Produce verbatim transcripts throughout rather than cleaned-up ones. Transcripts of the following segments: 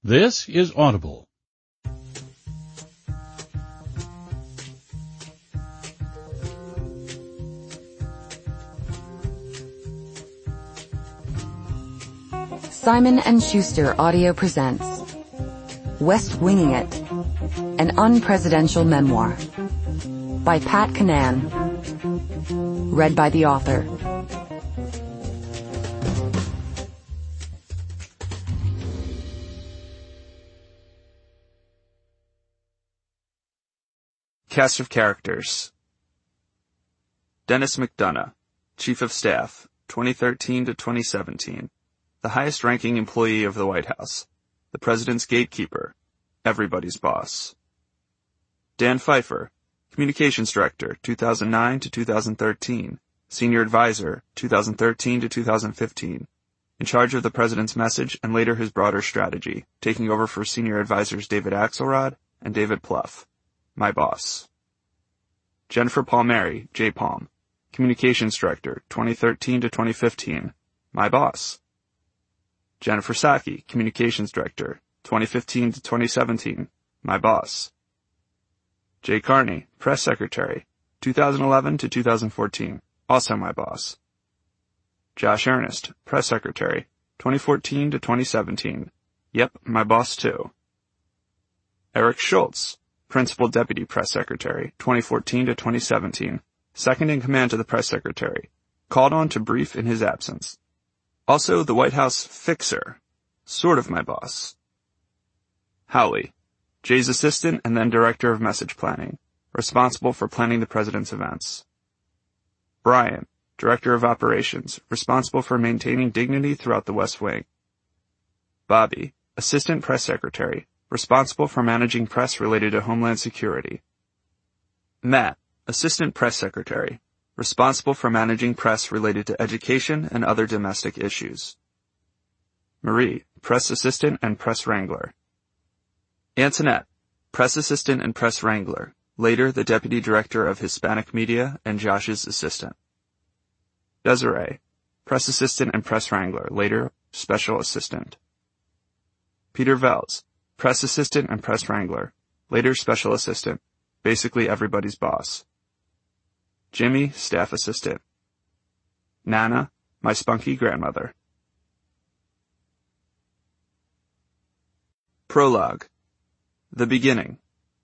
This is Audible. Simon and Schuster Audio presents West Winging It, an unpresidential memoir by Pat Canan, read by the author. Cast of characters. Dennis McDonough, Chief of Staff, twenty thirteen to twenty seventeen. The highest-ranking employee of the White House. The President's gatekeeper. Everybody's boss. Dan Pfeiffer, Communications Director, two thousand nine to two thousand thirteen. Senior Advisor, two thousand thirteen to two thousand fifteen. In charge of the President's message and later his broader strategy, taking over for Senior Advisors David Axelrod and David Plouffe. My boss. Jennifer Palmieri, J. Palm, Communications Director, twenty thirteen to twenty fifteen. My boss. Jennifer Psaki, Communications Director, twenty fifteen to twenty seventeen. My boss. Jay Carney, Press Secretary, two thousand eleven to two thousand fourteen. Also my boss. Josh Earnest, Press Secretary, twenty fourteen to twenty seventeen. Yep, my boss too. Eric Schultz, Principal Deputy Press Secretary, twenty fourteen to twenty seventeen, second in command to the Press Secretary, called on to brief in his absence. Also the White House fixer, sort of my boss. Howley, Jay's assistant and then Director of Message Planning, responsible for planning the President's events. Brian, Director of Operations, responsible for maintaining dignity throughout the West Wing. Bobby, Assistant Press Secretary, responsible for managing press related to Homeland Security. Matt, Assistant Press Secretary, responsible for managing press related to education and other domestic issues. Marie, Press Assistant and Press Wrangler. Antoinette, Press Assistant and Press Wrangler, later the Deputy Director of Hispanic Media and Josh's assistant. Desiree, Press Assistant and Press Wrangler, later Special Assistant. Peter Vels, Press Assistant and Press Wrangler, later Special Assistant, basically everybody's boss. Jimmy, Staff Assistant. Nana, my spunky grandmother. Prologue. The beginning.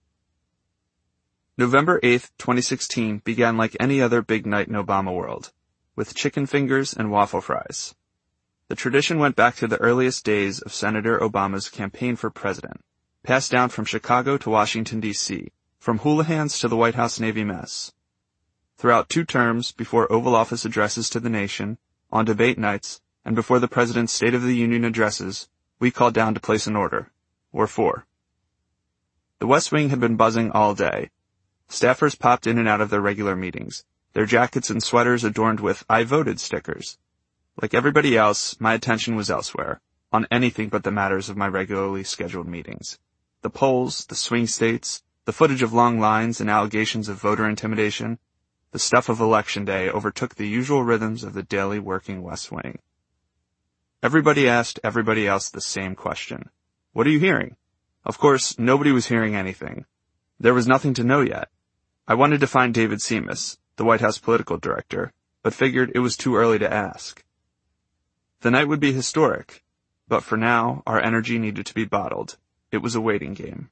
November eighth, twenty sixteen began like any other big night in Obama world, with chicken fingers and waffle fries. The tradition went back to the earliest days of Senator Obama's campaign for president, passed down from Chicago to Washington, D C, from hooligans to the White House Navy mess. Throughout two terms, before Oval Office addresses to the nation, on debate nights, and before the President's State of the Union addresses, we called down to place an order, or four. The West Wing had been buzzing all day. Staffers popped in and out of their regular meetings, their jackets and sweaters adorned with I voted stickers. Like everybody else, my attention was elsewhere, on anything but the matters of my regularly scheduled meetings. The polls, the swing states, the footage of long lines and allegations of voter intimidation, the stuff of Election Day overtook the usual rhythms of the daily working West Wing. Everybody asked everybody else the same question. What are you hearing? Of course, nobody was hearing anything. There was nothing to know yet. I wanted to find David Seamus, the White House political director, but figured it was too early to ask. The night would be historic, but for now, our energy needed to be bottled. It was a waiting game.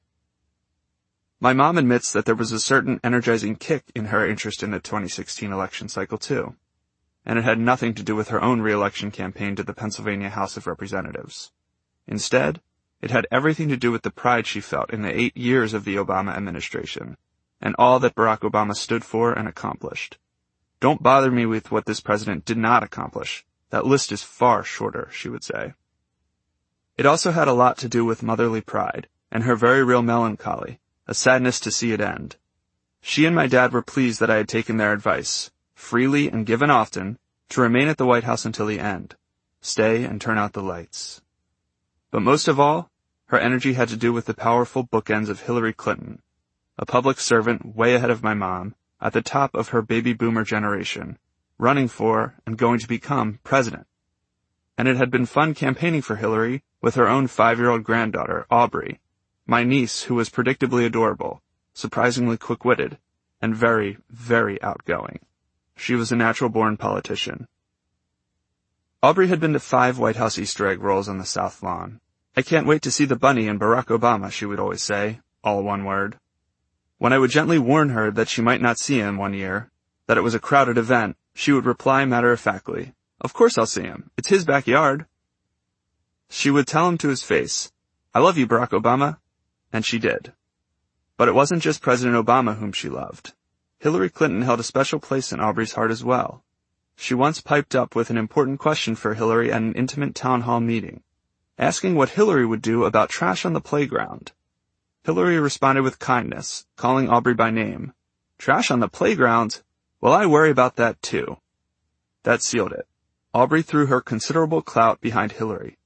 My mom admits that there was a certain energizing kick in her interest in the twenty sixteen election cycle, too, and it had nothing to do with her own re-election campaign to the Pennsylvania House of Representatives. Instead, it had everything to do with the pride she felt in the eight years of the Obama administration, and all that Barack Obama stood for and accomplished. Don't bother me with what this president did not accomplish. That list is far shorter, she would say. It also had a lot to do with motherly pride, and her very real melancholy, a sadness to see it end. She and my dad were pleased that I had taken their advice, freely and given often, to remain at the White House until the end, stay and turn out the lights. But most of all, her energy had to do with the powerful bookends of Hillary Clinton, a public servant way ahead of my mom, at the top of her baby boomer generation, running for and going to become president. And it had been fun campaigning for Hillary with her own five-year-old granddaughter, Aubrey, my niece, who was predictably adorable, surprisingly quick-witted, and very, very outgoing. She was a natural-born politician. Aubrey had been to five White House Easter egg rolls on the South Lawn. "I can't wait to see the bunny and Barack Obama," she would always say, all one word. When I would gently warn her that she might not see him one year, that it was a crowded event, she would reply matter-of-factly, "Of course I'll see him. It's his backyard." She would tell him to his face, "I love you, Barack Obama," and she did. But it wasn't just President Obama whom she loved. Hillary Clinton held a special place in Aubrey's heart as well. She once piped up with an important question for Hillary at an intimate town hall meeting, asking what Hillary would do about trash on the playground. Hillary responded with kindness, calling Aubrey by name. "Trash on the playground? Well, I worry about that too." That sealed it. Aubrey threw her considerable clout behind Hillary.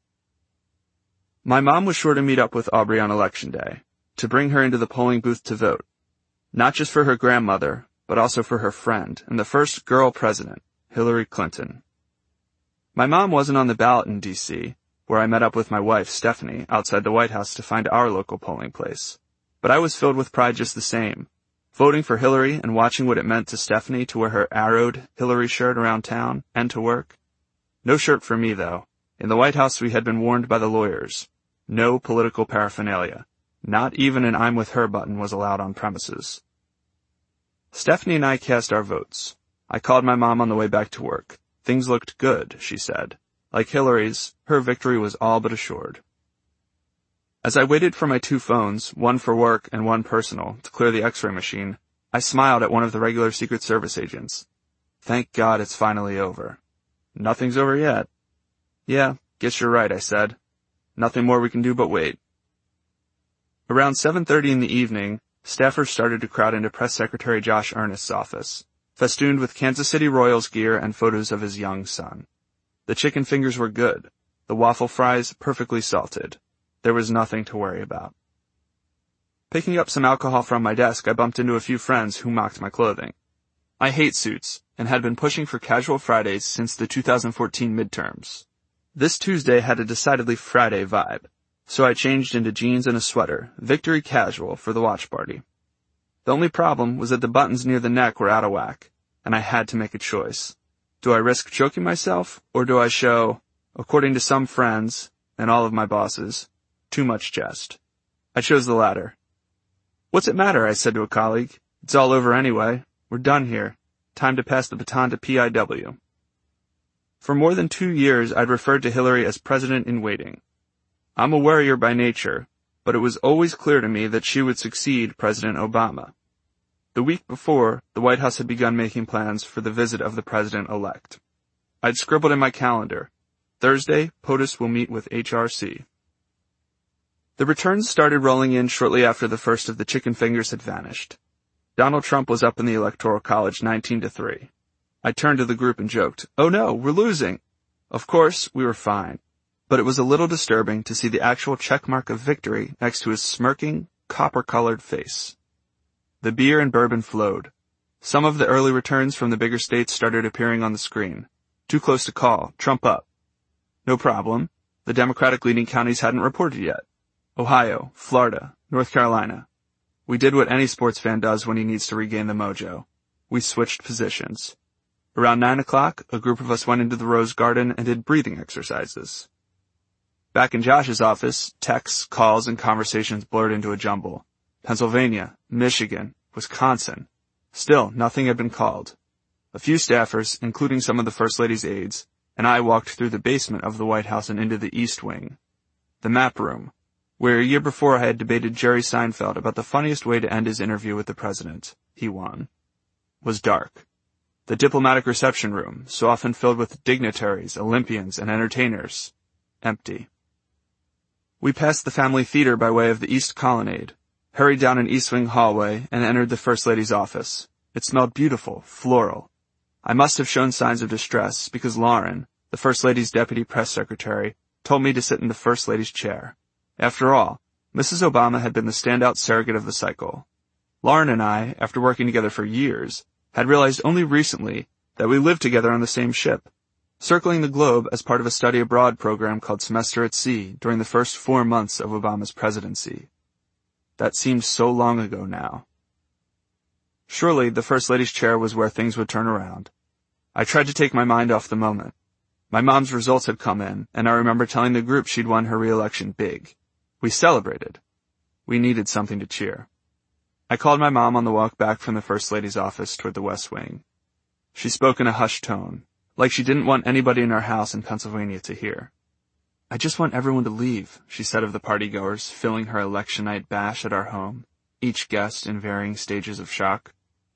My mom was sure to meet up with Aubrey on Election Day, to bring her into the polling booth to vote, not just for her grandmother, but also for her friend and the first girl president, Hillary Clinton. My mom wasn't on the ballot in D C, where I met up with my wife, Stephanie, outside the White House to find our local polling place. But I was filled with pride just the same, voting for Hillary and watching what it meant to Stephanie to wear her arrowed Hillary shirt around town and to work. No shirt for me, though. In the White House, we had been warned by the lawyers. No political paraphernalia. Not even an I'm with her button was allowed on premises. Stephanie and I cast our votes. I called my mom on the way back to work. Things looked good, she said. Like Hillary's, her victory was all but assured. As I waited for my two phones, one for work and one personal, to clear the x-ray machine, I smiled at one of the regular Secret Service agents. "Thank God it's finally over." "Nothing's over yet." "Yeah, guess you're right," I said. "Nothing more we can do but wait." Around seven thirty in the evening, staffers started to crowd into Press Secretary Josh Earnest's office, festooned with Kansas City Royals gear and photos of his young son. The chicken fingers were good, the waffle fries perfectly salted. There was nothing to worry about. Picking up some alcohol from my desk, I bumped into a few friends who mocked my clothing. I hate suits, and had been pushing for casual Fridays since the two thousand fourteen midterms. This Tuesday had a decidedly Friday vibe, so I changed into jeans and a sweater, victory casual, for the watch party. The only problem was that the buttons near the neck were out of whack, and I had to make a choice. Do I risk choking myself, or do I show, according to some friends, and all of my bosses, too much chest? I chose the latter. "What's it matter?" I said to a colleague. "It's all over anyway. We're done here. Time to pass the baton to P I W. For more than two years, I'd referred to Hillary as President-in-Waiting. I'm a worrier by nature, but it was always clear to me that she would succeed President Obama. The week before, the White House had begun making plans for the visit of the president-elect. I'd scribbled in my calendar, Thursday, POTUS will meet with H R C. The returns started rolling in shortly after the first of the chicken fingers had vanished. Donald Trump was up in the Electoral College nineteen to three. I turned to the group and joked, "Oh no, we're losing." Of course, we were fine, but it was a little disturbing to see the actual checkmark of victory next to his smirking, copper-colored face. The beer and bourbon flowed. Some of the early returns from the bigger states started appearing on the screen. Too close to call. Trump up. No problem. The Democratic-leading counties hadn't reported yet. Ohio, Florida, North Carolina. We did what any sports fan does when he needs to regain the mojo. We switched positions. Around nine o'clock, a group of us went into the Rose Garden and did breathing exercises. Back in Josh's office, texts, calls, and conversations blurred into a jumble. Pennsylvania, Michigan, Wisconsin. Still, nothing had been called. A few staffers, including some of the First Lady's aides, and I walked through the basement of the White House and into the East Wing. The map room, where a year before I had debated Jerry Seinfeld about the funniest way to end his interview with the president. He won. Was dark. The diplomatic reception room, so often filled with dignitaries, Olympians, and entertainers. Empty. We passed the family theater by way of the East Colonnade, hurried down an East Wing hallway, and entered the First Lady's office. It smelled beautiful, floral. I must have shown signs of distress because Lauren, the First Lady's deputy press secretary, told me to sit in the First Lady's chair. After all, Missus Obama had been the standout surrogate of the cycle. Lauren and I, after working together for years, had realized only recently that we lived together on the same ship. circling the globe as part of a study abroad program called Semester at Sea during the first four months of Obama's presidency. That seemed so long ago now. Surely the First Lady's chair was where things would turn around. I tried to take my mind off the moment. My mom's results had come in, and I remember telling the group she'd won her re-election big. We celebrated. We needed something to cheer. I called my mom on the walk back from the First Lady's office toward the West Wing. She spoke in a hushed tone, like she didn't want anybody in our house in Pennsylvania to hear. I just want everyone to leave, she said of the partygoers filling her election night bash at our home, each guest in varying stages of shock.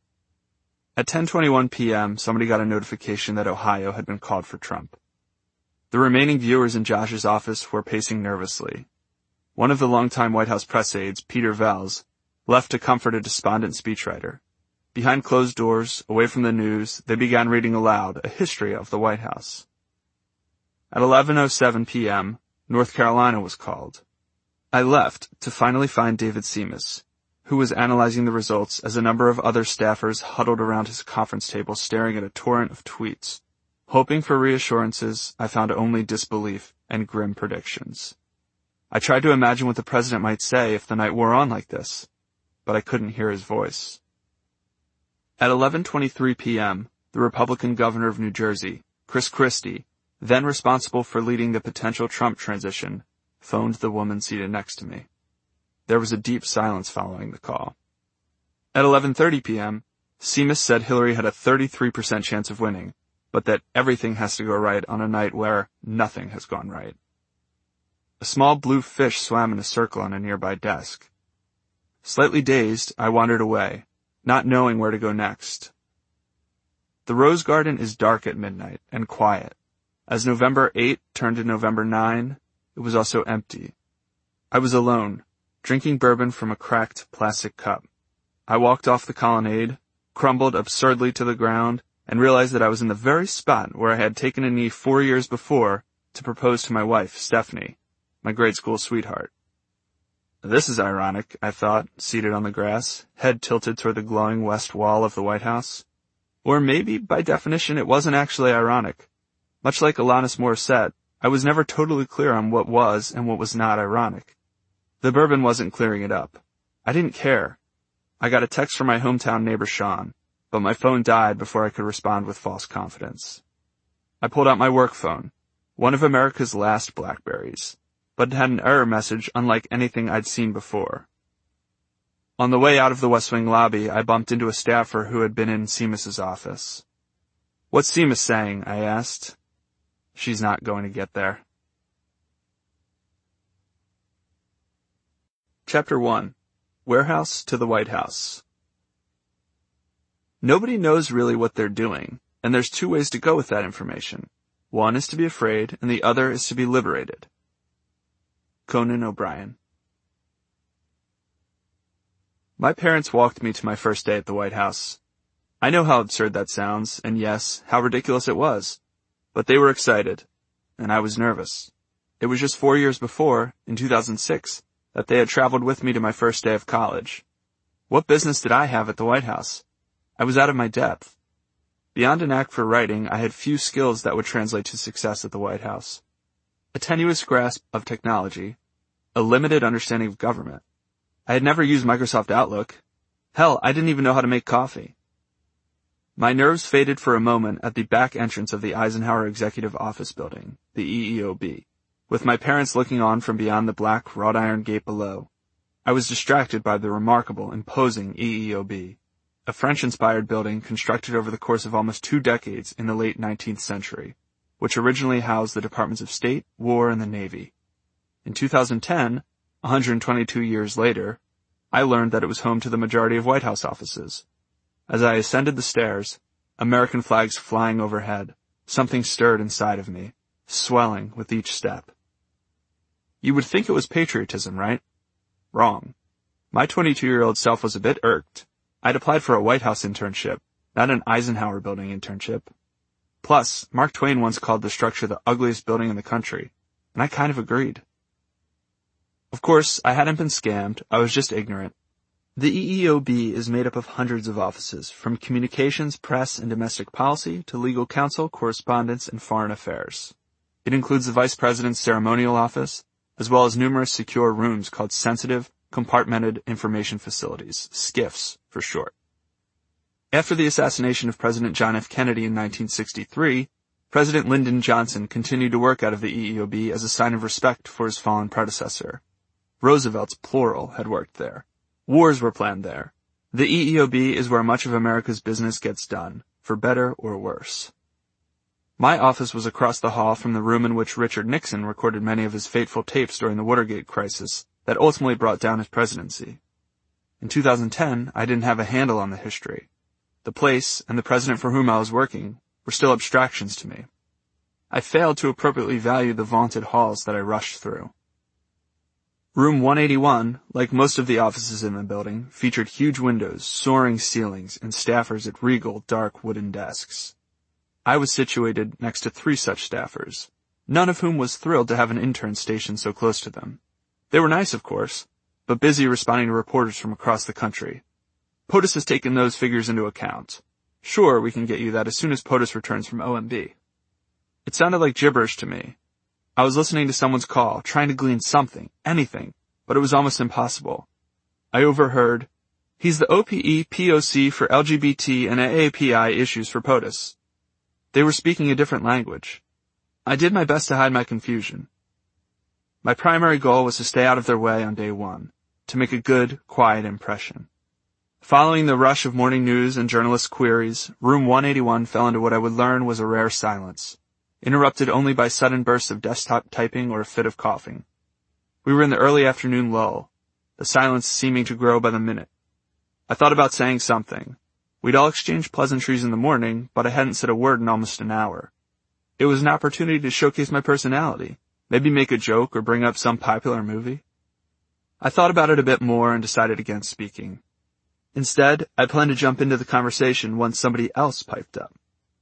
At ten twenty-one p.m., somebody got a notification that Ohio had been called for Trump. The remaining viewers in Josh's office were pacing nervously. One of the longtime White House press aides, Peter Vels, left to comfort a despondent speechwriter. Behind closed doors, away from the news, they began reading aloud a history of the White House. At eleven oh seven p.m., North Carolina was called. I left to finally find David Seamus, who was analyzing the results as a number of other staffers huddled around his conference table staring at a torrent of tweets. Hoping for reassurances, I found only disbelief and grim predictions. I tried to imagine what the president might say if the night wore on like this, but I couldn't hear his voice. At eleven twenty-three p.m., the Republican governor of New Jersey, Chris Christie, then responsible for leading the potential Trump transition, phoned the woman seated next to me. There was a deep silence following the call. At eleven thirty p.m., Seamus said Hillary had a thirty-three percent chance of winning, but that everything has to go right on a night where nothing has gone right. A small blue fish swam in a circle on a nearby desk. Slightly dazed, I wandered away, not knowing where to go next. The Rose Garden is dark at midnight and quiet. As November eighth turned to November ninth, it was also empty. I was alone, drinking bourbon from a cracked plastic cup. I walked off the colonnade, crumbled absurdly to the ground, and realized that I was in the very spot where I had taken a knee four years before to propose to my wife, Stephanie, my grade school sweetheart. This is ironic, I thought, seated on the grass, head tilted toward the glowing west wall of the White House. Or maybe, by definition, it wasn't actually ironic. Much like Alanis Morissette, I was never totally clear on what was and what was not ironic. The bourbon wasn't clearing it up. I didn't care. I got a text from my hometown neighbor Sean, but my phone died before I could respond with false confidence. I pulled out my work phone, one of America's last Blackberries, but it had an error message unlike anything I'd seen before. On the way out of the West Wing lobby, I bumped into a staffer who had been in Seamus's office. "What's Seamus saying?" I asked. "She's not going to get there." Chapter one. Warehouse to the White House. Nobody knows really what they're doing, and there's two ways to go with that information. One is to be afraid, and the other is to be liberated. Conan O'Brien. My parents walked me to my first day at the White House. I know how absurd that sounds, and yes, how ridiculous it was. But they were excited, and I was nervous. It was just four years before, in two thousand six, that they had traveled with me to my first day of college. What business did I have at the White House? I was out of my depth. Beyond a knack for writing, I had few skills that would translate to success at the White House. A tenuous grasp of technology, a limited understanding of government. I had never used Microsoft Outlook. Hell, I didn't even know how to make coffee. My nerves faded for a moment at the back entrance of the Eisenhower Executive Office Building, the E E O B, with my parents looking on from beyond the black wrought iron gate below. I was distracted by the remarkable, imposing E E O B, a French-inspired building constructed over the course of almost two decades in the late nineteenth century, which originally housed the Departments of State, War, and the Navy. In two thousand ten, one hundred twenty-two years later, I learned that it was home to the majority of White House offices. As I ascended the stairs, American flags flying overhead, something stirred inside of me, swelling with each step. You would think it was patriotism, right? Wrong. My twenty-two-year-old self was a bit irked. I'd applied for a White House internship, not an Eisenhower building internship. Plus, Mark Twain once called the structure the ugliest building in the country, and I kind of agreed. Of course, I hadn't been scammed, I was just ignorant. The E E O B is made up of hundreds of offices, from communications, press, and domestic policy to legal counsel, correspondence, and foreign affairs. It includes the Vice President's ceremonial office, as well as numerous secure rooms called Sensitive Compartmented Information Facilities, SCIFs for short. After the assassination of President John F. Kennedy in nineteen sixty-three, President Lyndon Johnson continued to work out of the E E O B as a sign of respect for his fallen predecessor. Roosevelt's plural had worked there. Wars were planned there. The E E O B is where much of America's business gets done, for better or worse. My office was across the hall from the room in which Richard Nixon recorded many of his fateful tapes during the Watergate crisis that ultimately brought down his presidency. In two thousand ten, I didn't have a handle on the history. The place and the president for whom I was working were still abstractions to me. I failed to appropriately value the vaunted halls that I rushed through. Room one eighty-one, like most of the offices in the building, featured huge windows, soaring ceilings, and staffers at regal, dark wooden desks. I was situated next to three such staffers, none of whom was thrilled to have an intern stationed so close to them. They were nice, of course, but busy responding to reporters from across the country. POTUS has taken those figures into account. Sure, we can get you that as soon as POTUS returns from O M B. It sounded like gibberish to me. I was listening to someone's call, trying to glean something, anything, but it was almost impossible. I overheard, "He's the O P E P O C for L G B T and A A P I issues for POTUS." They were speaking a different language. I did my best to hide my confusion. My primary goal was to stay out of their way on day one, to make a good, quiet impression. Following the rush of morning news and journalist queries, room one eighty-one fell into what I would learn was a rare silence, interrupted only by sudden bursts of desktop typing or a fit of coughing. We were in the early afternoon lull, the silence seeming to grow by the minute. I thought about saying something. We'd all exchanged pleasantries in the morning, but I hadn't said a word in almost an hour. It was an opportunity to showcase my personality, maybe make a joke or bring up some popular movie. I thought about it a bit more and decided against speaking. Instead, I planned to jump into the conversation once somebody else piped up.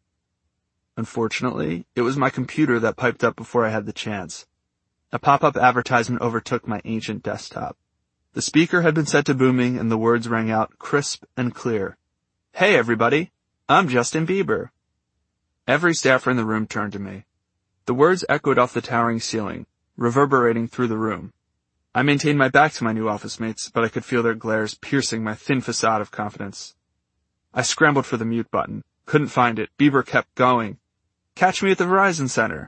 Unfortunately, it was my computer that piped up before I had the chance. A pop-up advertisement overtook my ancient desktop. The speaker had been set to booming and the words rang out crisp and clear. "Hey everybody, I'm Justin Bieber." Every staffer in the room turned to me. The words echoed off the towering ceiling, reverberating through the room. I maintained my back to my new office mates, but I could feel their glares piercing my thin facade of confidence. I scrambled for the mute button, couldn't find it. Bieber kept going. "Catch me at the Verizon Center."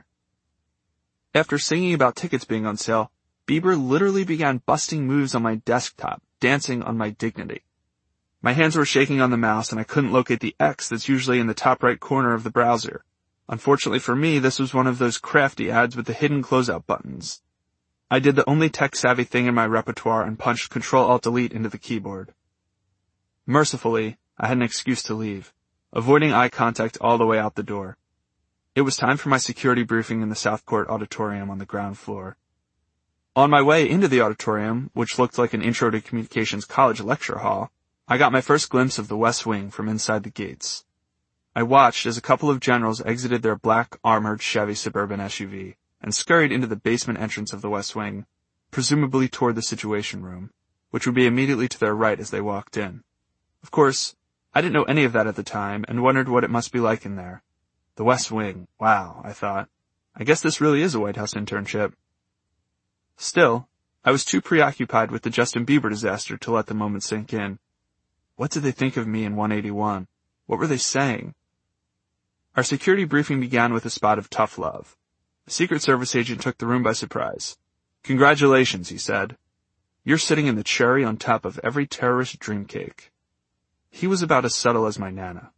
After singing about tickets being on sale, Bieber literally began busting moves on my desktop, dancing on my dignity. My hands were shaking on the mouse and I couldn't locate the X that's usually in the top right corner of the browser. Unfortunately for me, this was one of those crafty ads with the hidden closeout buttons. I did the only tech-savvy thing in my repertoire and punched control alt delete into the keyboard. Mercifully, I had an excuse to leave, avoiding eye contact all the way out the door. It was time for my security briefing in the South Court Auditorium on the ground floor. On my way into the auditorium, which looked like an Intro to Communications college lecture hall, I got my first glimpse of the West Wing from inside the gates. I watched as a couple of generals exited their black, armored Chevy Suburban S U V and scurried into the basement entrance of the West Wing, presumably toward the Situation Room, which would be immediately to their right as they walked in. Of course, I didn't know any of that at the time and wondered what it must be like in there. The West Wing, wow, I thought. I guess this really is a White House internship. Still, I was too preoccupied with the Justin Bieber disaster to let the moment sink in. What did they think of me in one eighty-one? What were they saying? Our security briefing began with a spot of tough love. A Secret Service agent took the room by surprise. "Congratulations," he said. "You're sitting in the cherry on top of every terrorist dream cake." He was about as subtle as my Nana.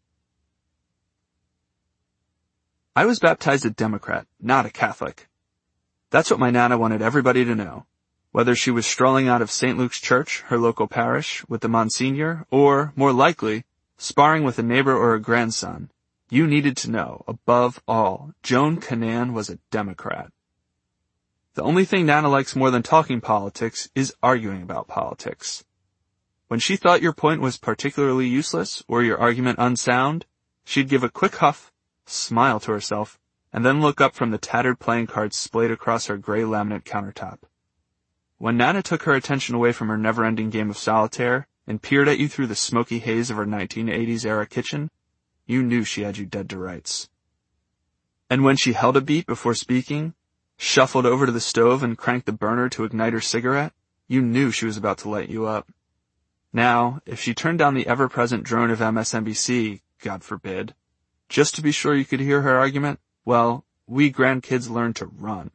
I was baptized a Democrat, not a Catholic. That's what my Nana wanted everybody to know. Whether she was strolling out of Saint Luke's Church, her local parish, with the Monsignor, or, more likely, sparring with a neighbor or a grandson, you needed to know, above all, Joan Canan was a Democrat. The only thing Nana likes more than talking politics is arguing about politics. When she thought your point was particularly useless or your argument unsound, she'd give a quick huff, smile to herself, and then look up from the tattered playing cards splayed across her gray laminate countertop. When Nana took her attention away from her never-ending game of solitaire and peered at you through the smoky haze of her nineteen eighties-era kitchen, you knew she had you dead to rights. And when she held a beat before speaking, shuffled over to the stove and cranked the burner to ignite her cigarette, you knew she was about to light you up. Now, if she turned down the ever-present drone of M S N B C, God forbid, just to be sure you could hear her argument, well, we grandkids learned to run.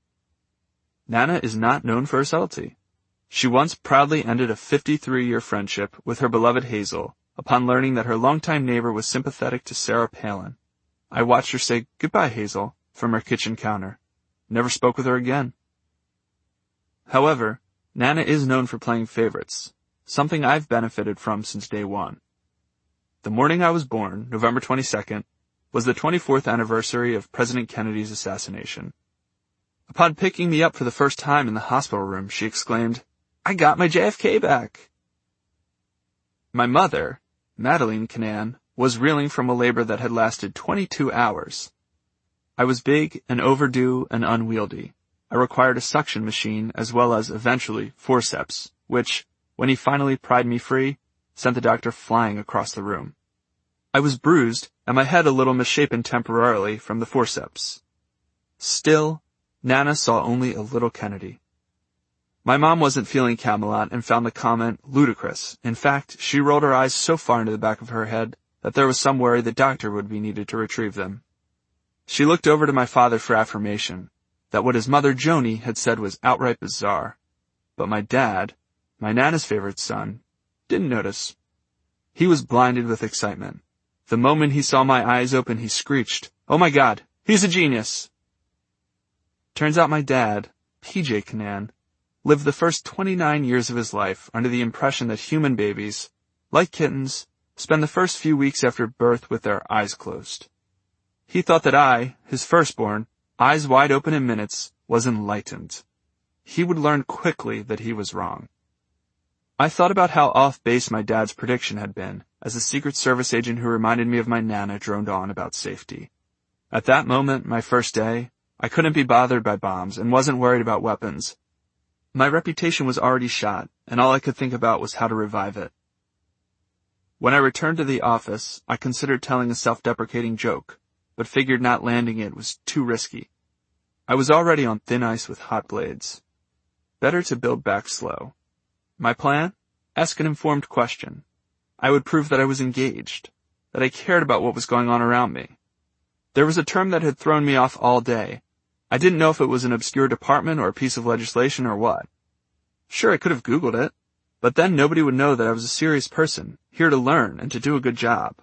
Nana is not known for her subtlety. She once proudly ended a fifty-three-year friendship with her beloved Hazel upon learning that her longtime neighbor was sympathetic to Sarah Palin. I watched her say, "Goodbye, Hazel," from her kitchen counter. Never spoke with her again. However, Nana is known for playing favorites, something I've benefited from since day one. The morning I was born, November twenty-second, was the twenty-fourth anniversary of President Kennedy's assassination. Upon picking me up for the first time in the hospital room, she exclaimed, "I got my J F K back." My mother, Madeline Canaan, was reeling from a labor that had lasted twenty-two hours. I was big and overdue and unwieldy. I required a suction machine as well as, eventually, forceps, which, when he finally pried me free, sent the doctor flying across the room. I was bruised and my head a little misshapen temporarily from the forceps. Still, Nana saw only a little Kennedy. My mom wasn't feeling Camelot and found the comment ludicrous. In fact, she rolled her eyes so far into the back of her head that there was some worry the doctor would be needed to retrieve them. She looked over to my father for affirmation that what his mother Joni had said was outright bizarre. But my dad, my Nana's favorite son, didn't notice. He was blinded with excitement. The moment he saw my eyes open, he screeched, "Oh my God, he's a genius!" Turns out my dad, P J Canaan, lived the first twenty-nine years of his life under the impression that human babies, like kittens, spend the first few weeks after birth with their eyes closed. He thought that I, his firstborn, eyes wide open in minutes, was enlightened. He would learn quickly that he was wrong. I thought about how off base my dad's prediction had been, as the Secret Service agent who reminded me of my Nana droned on about safety. At that moment, my first day, I couldn't be bothered by bombs and wasn't worried about weapons. My reputation was already shot, and all I could think about was how to revive it. When I returned to the office, I considered telling a self-deprecating joke, but figured not landing it was too risky. I was already on thin ice with hot blades. Better to build back slow. My plan? Ask an informed question. I would prove that I was engaged, that I cared about what was going on around me. There was a term that had thrown me off all day. I didn't know if it was an obscure department or a piece of legislation or what. Sure, I could have Googled it, but then nobody would know that I was a serious person, here to learn and to do a good job.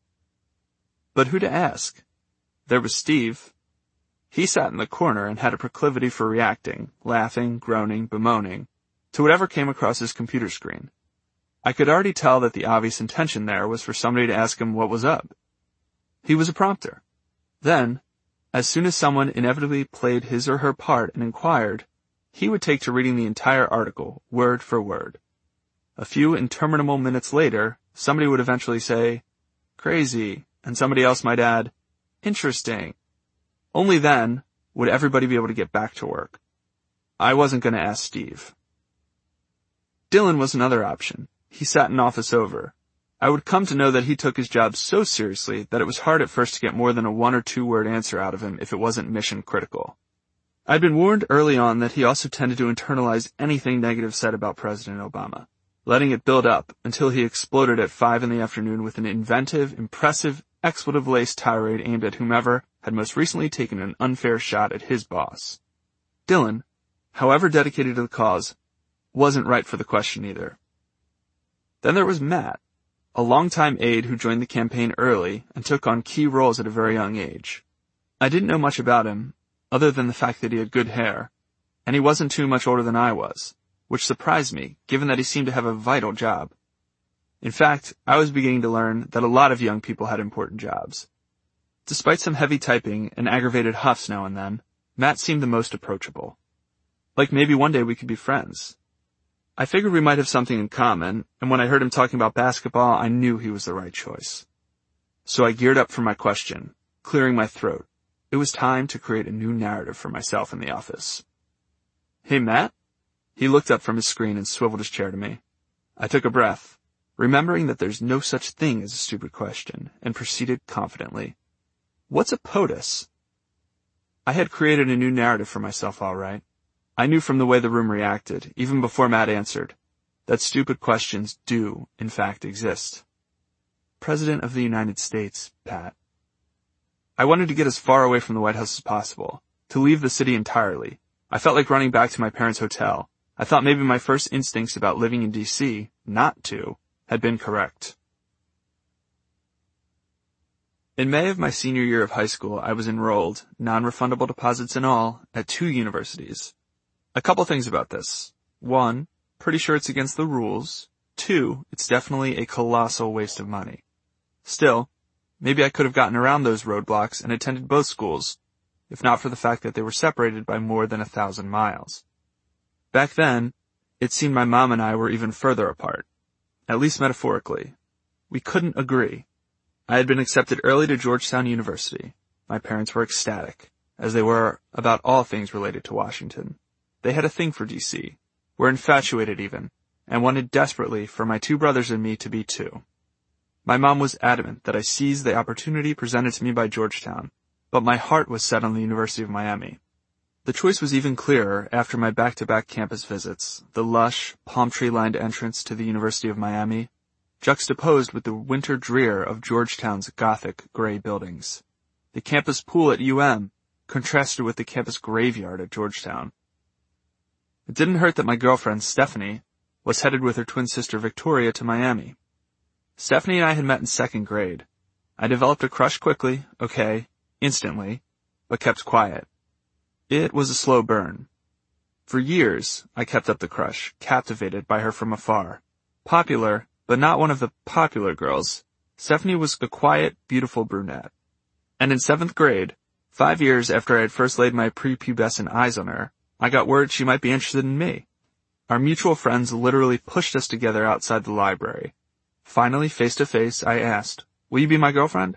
But who to ask? There was Steve. He sat in the corner and had a proclivity for reacting, laughing, groaning, bemoaning, to whatever came across his computer screen. I could already tell that the obvious intention there was for somebody to ask him what was up. He was a prompter. Then, as soon as someone inevitably played his or her part and inquired, he would take to reading the entire article, word for word. A few interminable minutes later, somebody would eventually say, "Crazy," and somebody else might add, "Interesting." Only then would everybody be able to get back to work. I wasn't going to ask Steve. Dylan was another option. He sat an office over. I would come to know that he took his job so seriously that it was hard at first to get more than a one or two word answer out of him if it wasn't mission critical. I'd been warned early on that he also tended to internalize anything negative said about President Obama, letting it build up until he exploded at five in the afternoon with an inventive, impressive, expletive-laced tirade aimed at whomever had most recently taken an unfair shot at his boss. Dylan, however dedicated to the cause, wasn't right for the question either. Then there was Matt, a longtime aide who joined the campaign early and took on key roles at a very young age. I didn't know much about him, other than the fact that he had good hair, and he wasn't too much older than I was, which surprised me, given that he seemed to have a vital job. In fact, I was beginning to learn that a lot of young people had important jobs. Despite some heavy typing and aggravated huffs now and then, Matt seemed the most approachable. Like maybe one day we could be friends. I figured we might have something in common, and when I heard him talking about basketball, I knew he was the right choice. So I geared up for my question, clearing my throat. It was time to create a new narrative for myself in the office. "Hey, Matt?" He looked up from his screen and swiveled his chair to me. I took a breath. remembering that there's no such thing as a stupid question, and proceeded confidently. What's a POTUS? I had created a new narrative for myself, all right. I knew from the way the room reacted, even before Matt answered, that stupid questions do, in fact, exist. President of the United States, Pat. I wanted to get as far away from the White House as possible, to leave the city entirely. I felt like running back to my parents' hotel. I thought maybe my first instincts about living in D C, not to, had been correct. In May of my senior year of high school, I was enrolled, non-refundable deposits and all, at two universities. A couple things about this. One, pretty sure it's against the rules. Two, it's definitely a colossal waste of money. Still, maybe I could have gotten around those roadblocks and attended both schools, if not for the fact that they were separated by more than a thousand miles. Back then, it seemed my mom and I were even further apart, at least metaphorically. We couldn't agree. I had been accepted early to Georgetown University. My parents were ecstatic, as they were about all things related to Washington. They had a thing for D C, were infatuated even, and wanted desperately for my two brothers and me to be too. My mom was adamant that I seize the opportunity presented to me by Georgetown, but my heart was set on the University of Miami. The choice was even clearer after my back-to-back campus visits, the lush, palm tree-lined entrance to the University of Miami, juxtaposed with the winter drear of Georgetown's Gothic gray buildings. The campus pool at U M contrasted with the campus graveyard at Georgetown. It didn't hurt that my girlfriend, Stephanie, was headed with her twin sister Victoria to Miami. Stephanie and I had met in second grade. I developed a crush quickly, okay, instantly, but kept quiet. It was a slow burn. For years, I kept up the crush, captivated by her from afar. Popular, but not one of the popular girls, Stephanie was a quiet, beautiful brunette. And in seventh grade, five years after I had first laid my prepubescent eyes on her, I got word she might be interested in me. Our mutual friends literally pushed us together outside the library. Finally, face to face, I asked, "Will you be my girlfriend?"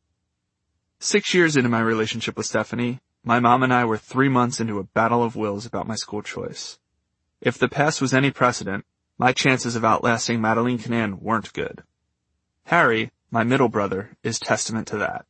Six years into my relationship with Stephanie, my mom and I were three months into a battle of wills about my school choice. If the past was any precedent, my chances of outlasting Madeline Canaan weren't good. Harry, my middle brother, is testament to that.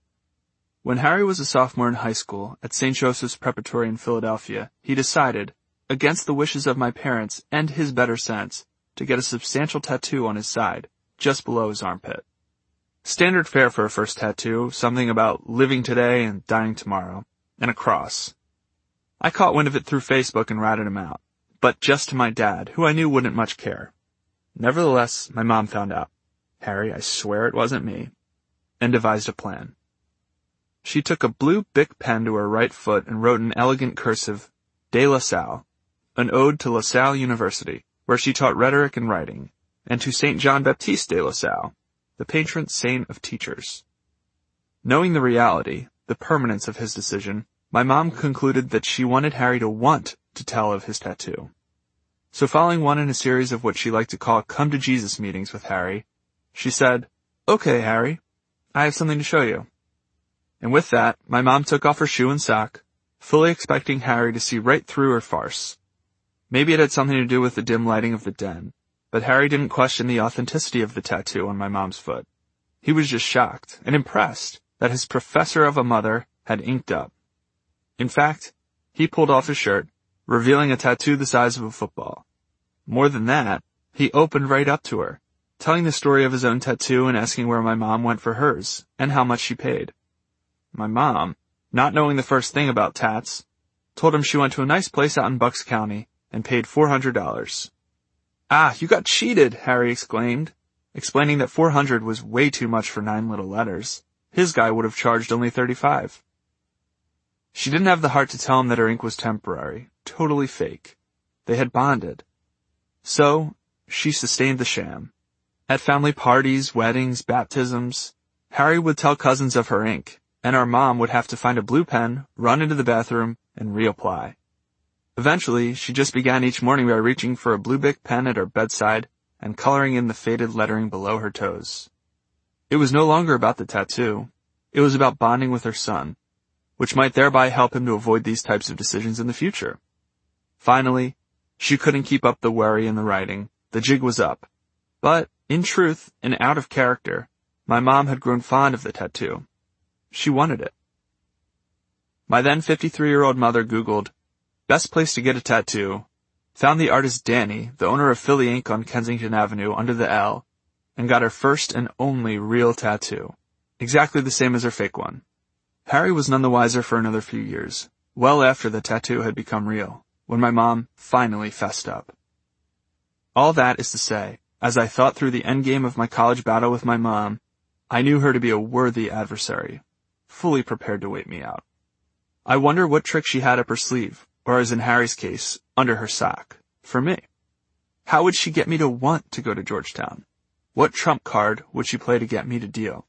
When Harry was a sophomore in high school at Saint Joseph's Preparatory in Philadelphia, he decided, against the wishes of my parents and his better sense, to get a substantial tattoo on his side, just below his armpit. Standard fare for a first tattoo, something about living today and dying tomorrow, and a cross. I caught wind of it through Facebook and ratted him out, but just to my dad, who I knew wouldn't much care. Nevertheless, my mom found out. Harry, I swear it wasn't me, and devised a plan. She took a blue Bic pen to her right foot and wrote in elegant cursive, De La Salle, an ode to La Salle University, where she taught rhetoric and writing, and to Saint John Baptiste de La Salle, the patron saint of teachers. Knowing the reality, the permanence of his decision, my mom concluded that she wanted Harry to want to tell of his tattoo. So following one in a series of what she liked to call come to Jesus meetings with Harry, she said, "Okay, Harry, I have something to show you." And with that, my mom took off her shoe and sock, fully expecting Harry to see right through her farce. Maybe it had something to do with the dim lighting of the den, but Harry didn't question the authenticity of the tattoo on my mom's foot. He was just shocked and impressed that his professor of a mother had inked up. In fact, he pulled off his shirt, revealing a tattoo the size of a football. More than that, he opened right up to her, telling the story of his own tattoo and asking where my mom went for hers, and how much she paid. My mom, not knowing the first thing about tats, told him she went to a nice place out in Bucks County and paid four hundred dollars. "Ah, you got cheated," Harry exclaimed, explaining that four hundred was way too much for nine little letters. His guy would have charged only thirty-five. She didn't have the heart to tell him that her ink was temporary, totally fake. They had bonded. So, she sustained the sham. At family parties, weddings, baptisms, Harry would tell cousins of her ink, and our mom would have to find a blue pen, run into the bathroom, and reapply. Eventually, she just began each morning by reaching for a blue Bic pen at her bedside and coloring in the faded lettering below her toes. It was no longer about the tattoo. It was about bonding with her son, which might thereby help him to avoid these types of decisions in the future. Finally, she couldn't keep up the worry and the writing. The jig was up. But In truth, and out of character, my mom had grown fond of the tattoo. She wanted it. My then fifty-three-year-old mother Googled, best place to get a tattoo, found the artist Danny, the owner of Philly Ink on Kensington Avenue under the L, and got her first and only real tattoo, exactly the same as her fake one. Harry was none the wiser for another few years, well after the tattoo had become real, when my mom finally fessed up. All that is to say, as I thought through the endgame of my college battle with my mom, I knew her to be a worthy adversary, fully prepared to wait me out. I wonder what trick she had up her sleeve, or as in Harry's case, under her sock, for me. How would she get me to want to go to Georgetown? What trump card would she play to get me to deal?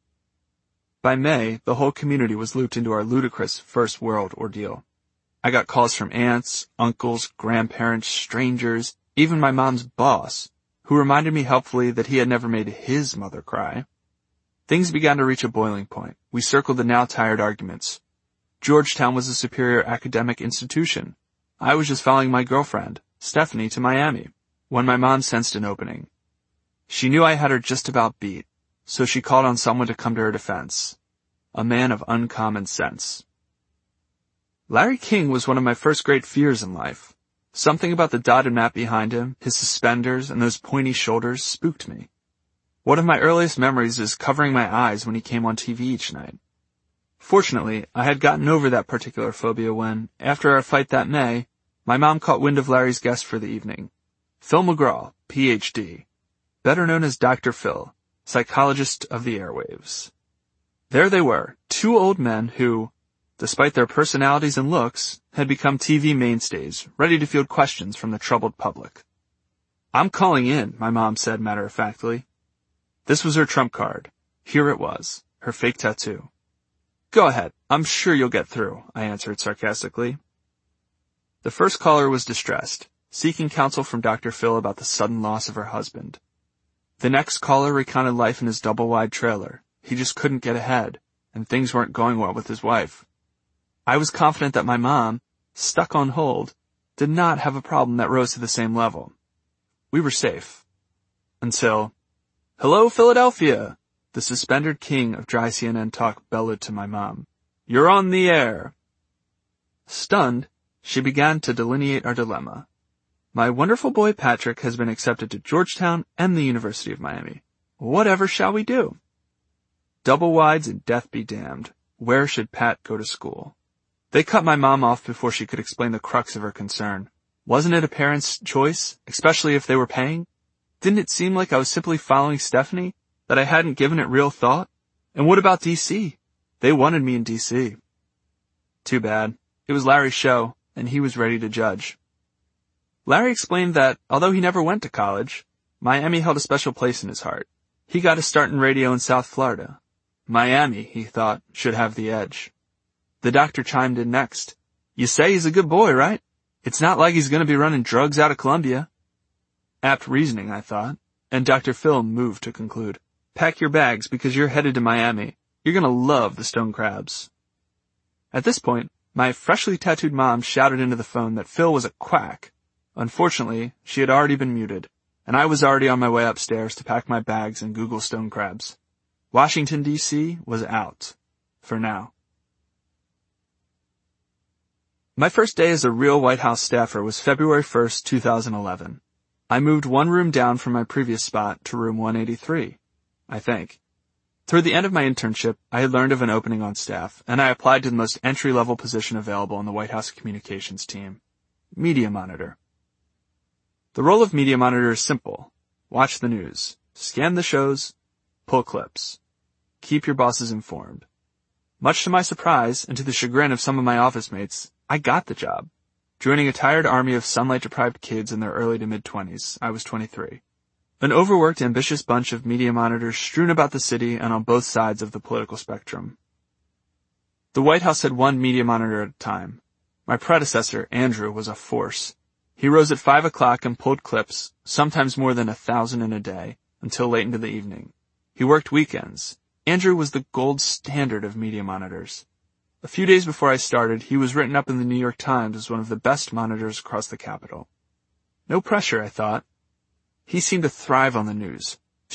By May, the whole community was looped into our ludicrous first world ordeal. I got calls from aunts, uncles, grandparents, strangers, even my mom's boss, who reminded me helpfully that he had never made his mother cry. Things began to reach a boiling point. We circled the now tired arguments. Georgetown was a superior academic institution. I was just following my girlfriend, Stephanie, to Miami, when my mom sensed an opening. She knew I had her just about beat, so she called on someone to come to her defense. A man of uncommon sense. Larry King was one of my first great fears in life. Something about the dotted map behind him, his suspenders, and those pointy shoulders spooked me. One of my earliest memories is covering my eyes when he came on T V each night. Fortunately, I had gotten over that particular phobia when, after our fight that May, my mom caught wind of Larry's guest for the evening. Phil McGraw, P H D, better known as Doctor Phil, psychologist of the airwaves. There they were, two old men who, despite their personalities and looks, had become T V mainstays, ready to field questions from the troubled public. I'm calling in, my mom said matter-of-factly. This was her trump card. Here it was, her fake tattoo. Go ahead, I'm sure you'll get through, I answered sarcastically. The first caller was distressed, seeking counsel from Doctor Phil about the sudden loss of her husband. The next caller recounted life in his double-wide trailer. He just couldn't get ahead, and things weren't going well with his wife. I was confident that my mom, stuck on hold, did not have a problem that rose to the same level. We were safe. Until, hello, Philadelphia! The suspendered king of dry C N N talk bellowed to my mom. You're on the air! Stunned, she began to delineate our dilemma. My wonderful boy Patrick has been accepted to Georgetown and the University of Miami. Whatever shall we do? Double wides and death be damned. Where should Pat go to school? They cut my mom off before she could explain the crux of her concern. Wasn't it a parent's choice, especially if they were paying? Didn't it seem like I was simply following Stephanie, that I hadn't given it real thought? And what about D C? They wanted me in D C. Too bad. It was Larry's show, and he was ready to judge. Larry explained that, although he never went to college, Miami held a special place in his heart. He got a start in radio in South Florida. Miami, he thought, should have the edge. The doctor chimed in next. You say he's a good boy, right? It's not like he's going to be running drugs out of Columbia. Apt reasoning, I thought, and Doctor Phil moved to conclude. Pack your bags because you're headed to Miami. You're going to love the stone crabs. At this point, my freshly tattooed mom shouted into the phone that Phil was a quack. Unfortunately, she had already been muted, and I was already on my way upstairs to pack my bags and Google stone crabs. Washington, D C was out. For now. My first day as a real White House staffer was February first, two thousand eleven. I moved one room down from my previous spot to room one eighty-three, I think. Toward the end of my internship, I had learned of an opening on staff, and I applied to the most entry-level position available on the White House communications team, media monitor. The role of media monitor is simple. Watch the news, scan the shows, pull clips. Keep your bosses informed. Much to my surprise, and to the chagrin of some of my office mates, I got the job. Joining a tired army of sunlight-deprived kids in their early to mid-twenties, I was twenty-three. An overworked, ambitious bunch of media monitors strewn about the city and on both sides of the political spectrum. The White House had one media monitor at a time. My predecessor, Andrew, was a force. He rose at five o'clock and pulled clips, sometimes more than a thousand in a day, until late into the evening. He worked weekends. Andrew was the gold standard of media monitors. A few days before I started, he was written up in the New York Times as one of the best monitors across the Capitol. No pressure, I thought. He seemed to thrive on the news,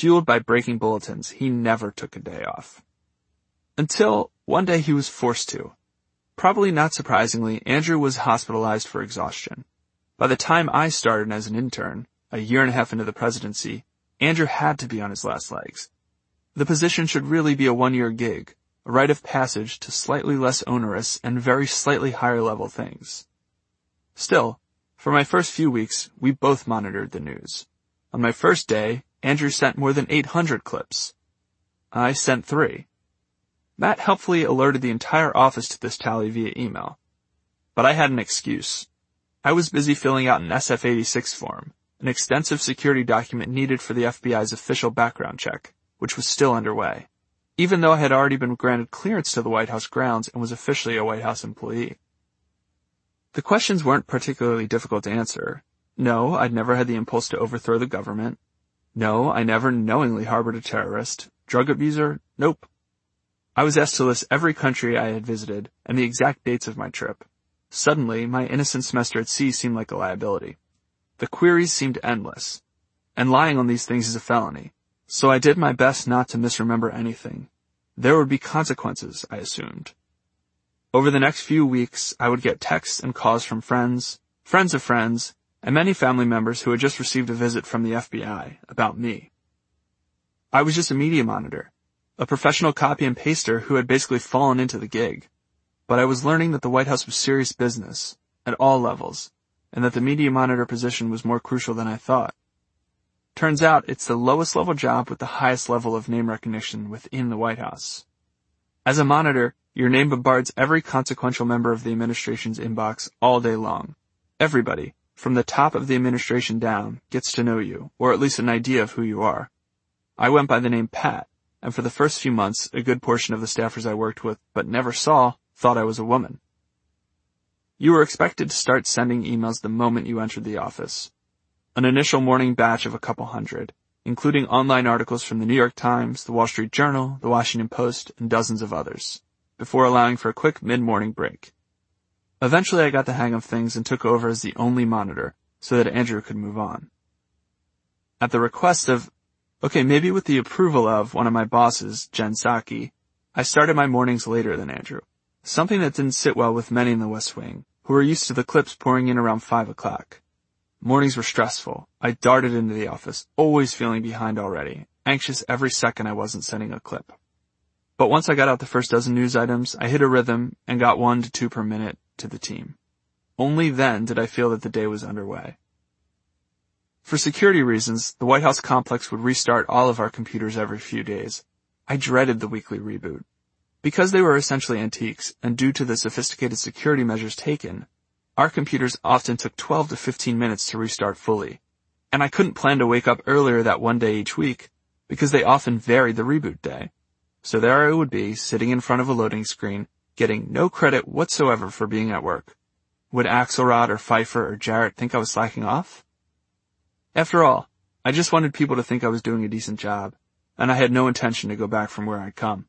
Fueled by breaking bulletins, he never took a day off. Until one day he was forced to. Probably not surprisingly, Andrew was hospitalized for exhaustion. By the time I started as an intern, a year and a half into the presidency, Andrew had to be on his last legs. The position should really be a one-year gig, a rite of passage to slightly less onerous and very slightly higher level things. Still, for my first few weeks, we both monitored the news. On my first day, Andrew sent more than eight hundred clips. I sent three. Matt helpfully alerted the entire office to this tally via email. But I had an excuse. I was busy filling out an S F eighty-six form, an extensive security document needed for the F B I's official background check, which was still underway, even though I had already been granted clearance to the White House grounds and was officially a White House employee. The questions weren't particularly difficult to answer. No, I'd never had the impulse to overthrow the government. No, I never knowingly harbored a terrorist. Drug abuser? Nope. I was asked to list every country I had visited and the exact dates of my trip. Suddenly, my innocent semester at sea seemed like a liability. The queries seemed endless, and lying on these things is a felony, so I did my best not to misremember anything. There would be consequences, I assumed. Over the next few weeks, I would get texts and calls from friends, friends of friends, and many family members who had just received a visit from the F B I about me. I was just a media monitor, a professional copy and paster who had basically fallen into the gig. But I was learning that the White House was serious business, at all levels, and that the media monitor position was more crucial than I thought. Turns out it's the lowest level job with the highest level of name recognition within the White House. As a monitor, your name bombards every consequential member of the administration's inbox all day long. Everybody, from the top of the administration down, gets to know you, or at least an idea of who you are. I went by the name Pat, and for the first few months, a good portion of the staffers I worked with, but never saw, thought I was a woman. You were expected to start sending emails the moment you entered the office. An initial morning batch of a couple hundred, including online articles from the New York Times, the Wall Street Journal, the Washington Post, and dozens of others, before allowing for a quick mid-morning break. Eventually I got the hang of things and took over as the only monitor, so that Andrew could move on. At the request of, okay, maybe with the approval of one of my bosses, Jen Psaki, I started my mornings later than Andrew. Something that didn't sit well with many in the West Wing, who were used to the clips pouring in around five o'clock. Mornings were stressful. I darted into the office, always feeling behind already, anxious every second I wasn't sending a clip. But once I got out the first dozen news items, I hit a rhythm and got one to two per minute to the team. Only then did I feel that the day was underway. For security reasons, the White House complex would restart all of our computers every few days. I dreaded the weekly reboot. Because they were essentially antiques, and due to the sophisticated security measures taken, our computers often took twelve to fifteen minutes to restart fully. And I couldn't plan to wake up earlier that one day each week, because they often varied the reboot day. So there I would be, sitting in front of a loading screen, getting no credit whatsoever for being at work. Would Axelrod or Pfeiffer or Jarrett think I was slacking off? After all, I just wanted people to think I was doing a decent job, and I had no intention to go back from where I'd come.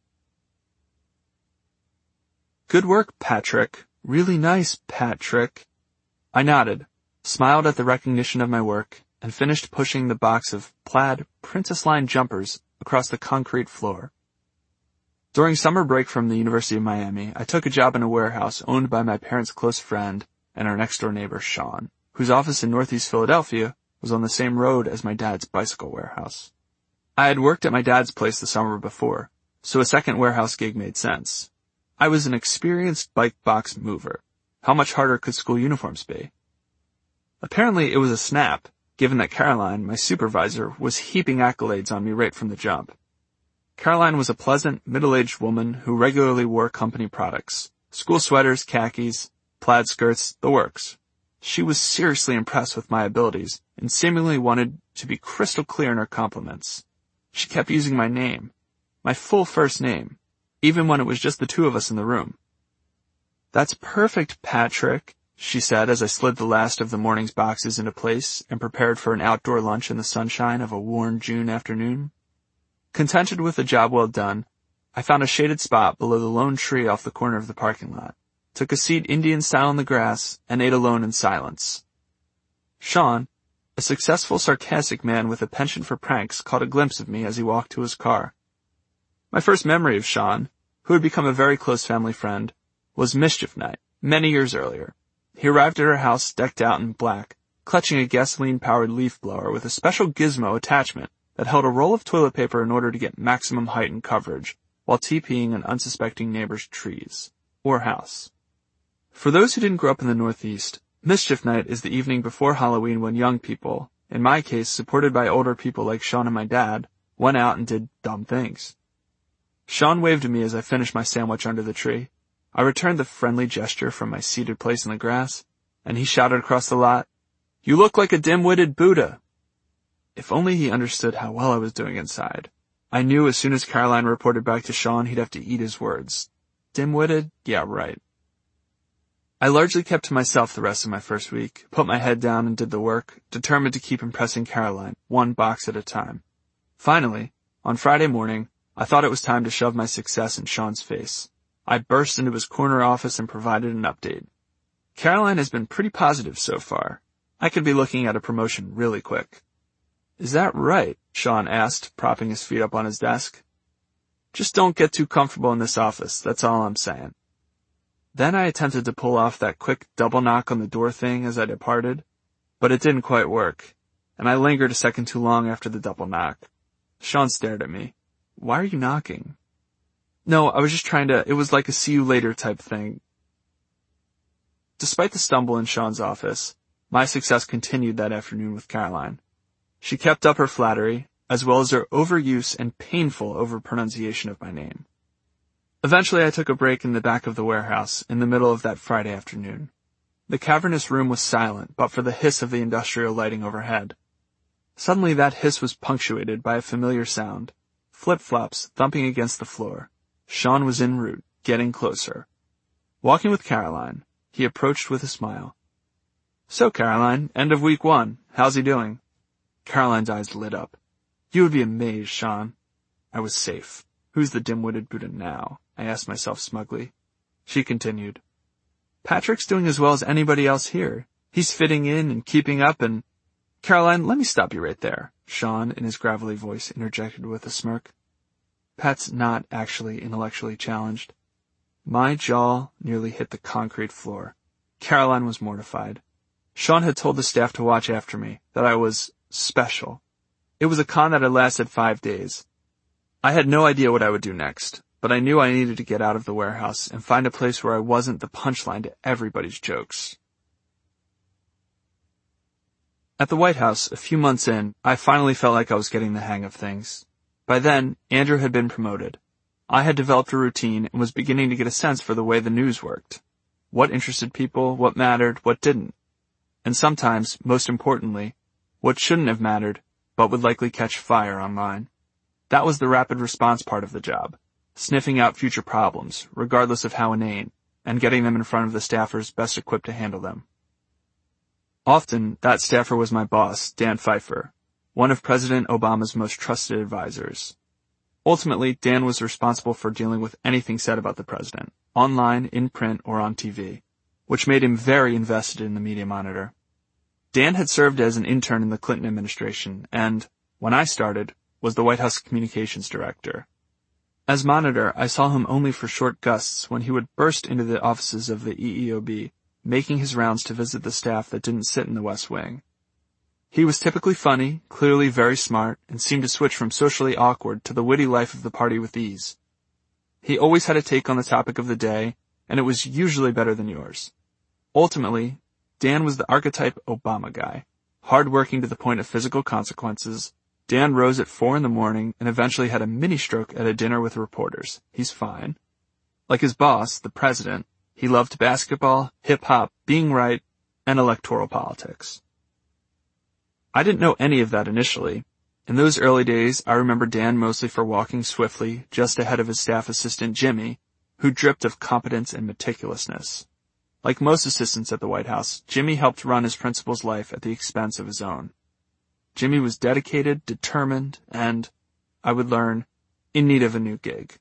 Good work, Patrick. Really nice, Patrick. I nodded, smiled at the recognition of my work, and finished pushing the box of plaid princess line jumpers across the concrete floor. During summer break from the University of Miami, I took a job in a warehouse owned by my parents' close friend and our next-door neighbor, Sean, whose office in Northeast Philadelphia was on the same road as my dad's bicycle warehouse. I had worked at my dad's place the summer before, so a second warehouse gig made sense. I was an experienced bike box mover. How much harder could school uniforms be? Apparently it was a snap, given that Caroline, my supervisor, was heaping accolades on me right from the jump. Caroline was a pleasant, middle-aged woman who regularly wore company products, school sweaters, khakis, plaid skirts, the works. She was seriously impressed with my abilities and seemingly wanted to be crystal clear in her compliments. She kept using my name, my full first name, even when it was just the two of us in the room. That's perfect, Patrick, she said as I slid the last of the morning's boxes into place and prepared for an outdoor lunch in the sunshine of a warm June afternoon. Contented with the job well done, I found a shaded spot below the lone tree off the corner of the parking lot, took a seat Indian style on the grass, and ate alone in silence. Sean, A successful, sarcastic man with a penchant for pranks caught a glimpse of me as he walked to his car. My first memory of Sean, who had become a very close family friend, was Mischief Night, many years earlier. He arrived at our house decked out in black, clutching a gasoline-powered leaf blower with a special gizmo attachment that held a roll of toilet paper in order to get maximum height and coverage, while TPing an unsuspecting neighbor's trees, or house. For those who didn't grow up in the Northeast, Mischief Night is the evening before Halloween when young people, in my case supported by older people like Sean and my dad, went out and did dumb things. Sean waved at me as I finished my sandwich under the tree. I returned the friendly gesture from my seated place in the grass, and he shouted across the lot, "You look like a dim-witted Buddha." If only he understood how well I was doing inside. I knew as soon as Caroline reported back to Sean he'd have to eat his words. Dim-witted? Yeah, right. I largely kept to myself the rest of my first week, put my head down and did the work, determined to keep impressing Caroline, one box at a time. Finally, on Friday morning, I thought it was time to shove my success in Sean's face. I burst into his corner office and provided an update. Caroline has been pretty positive so far. I could be looking at a promotion really quick. Is that right? Sean asked, propping his feet up on his desk. Just don't get too comfortable in this office, that's all I'm saying. Then I attempted to pull off that quick double knock on the door thing as I departed, but it didn't quite work, and I lingered a second too long after the double knock. Sean stared at me. Why are you knocking? No, I was just trying to, it was like a see you later type thing. Despite the stumble in Sean's office, my success continued that afternoon with Caroline. She kept up her flattery, as well as her overuse and painful overpronunciation of my name. Eventually I took a break in the back of the warehouse in the middle of that Friday afternoon. The cavernous room was silent but for the hiss of the industrial lighting overhead. Suddenly that hiss was punctuated by a familiar sound. Flip-flops thumping against the floor. Sean was en route, getting closer. Walking with Caroline, he approached with a smile. So, Caroline, end of week one. How's he doing? Caroline's eyes lit up. You would be amazed, Sean. I was safe. Who's the dim-witted Buddha now? I asked myself smugly. She continued. Patrick's doing as well as anybody else here. He's fitting in and keeping up and... Caroline, let me stop you right there, Sean, in his gravelly voice, interjected with a smirk. Pat's not actually intellectually challenged. My jaw nearly hit the concrete floor. Caroline was mortified. Sean had told the staff to watch after me, that I was special. It was a con that had lasted five days. I had no idea what I would do next, but I knew I needed to get out of the warehouse and find a place where I wasn't the punchline to everybody's jokes. At the White House, a few months in, I finally felt like I was getting the hang of things. By then, Andrew had been promoted. I had developed a routine and was beginning to get a sense for the way the news worked. What interested people, what mattered, what didn't. And sometimes, most importantly, what shouldn't have mattered, but would likely catch fire online. That was the rapid response part of the job, sniffing out future problems, regardless of how inane, and getting them in front of the staffers best equipped to handle them. Often, that staffer was my boss, Dan Pfeiffer, one of President Obama's most trusted advisors. Ultimately, Dan was responsible for dealing with anything said about the president, online, in print, or on T V, which made him very invested in the media monitor. Dan had served as an intern in the Clinton administration and, when I started, was the White House communications director. As monitor, I saw him only for short gusts when he would burst into the offices of the E E O B, making his rounds to visit the staff that didn't sit in the West Wing. He was typically funny, clearly very smart, and seemed to switch from socially awkward to the witty life of the party with ease. He always had a take on the topic of the day, and it was usually better than yours. Ultimately, Dan was the archetype Obama guy, hard-working to the point of physical consequences. Dan rose at four in the morning and eventually had a mini-stroke at a dinner with reporters. He's fine. Like his boss, the president, he loved basketball, hip-hop, being right, and electoral politics. I didn't know any of that initially. In those early days, I remember Dan mostly for walking swiftly just ahead of his staff assistant Jimmy, who dripped of competence and meticulousness. Like most assistants at the White House, Jimmy helped run his principal's life at the expense of his own. Jimmy was dedicated, determined, and, I would learn, in need of a new gig.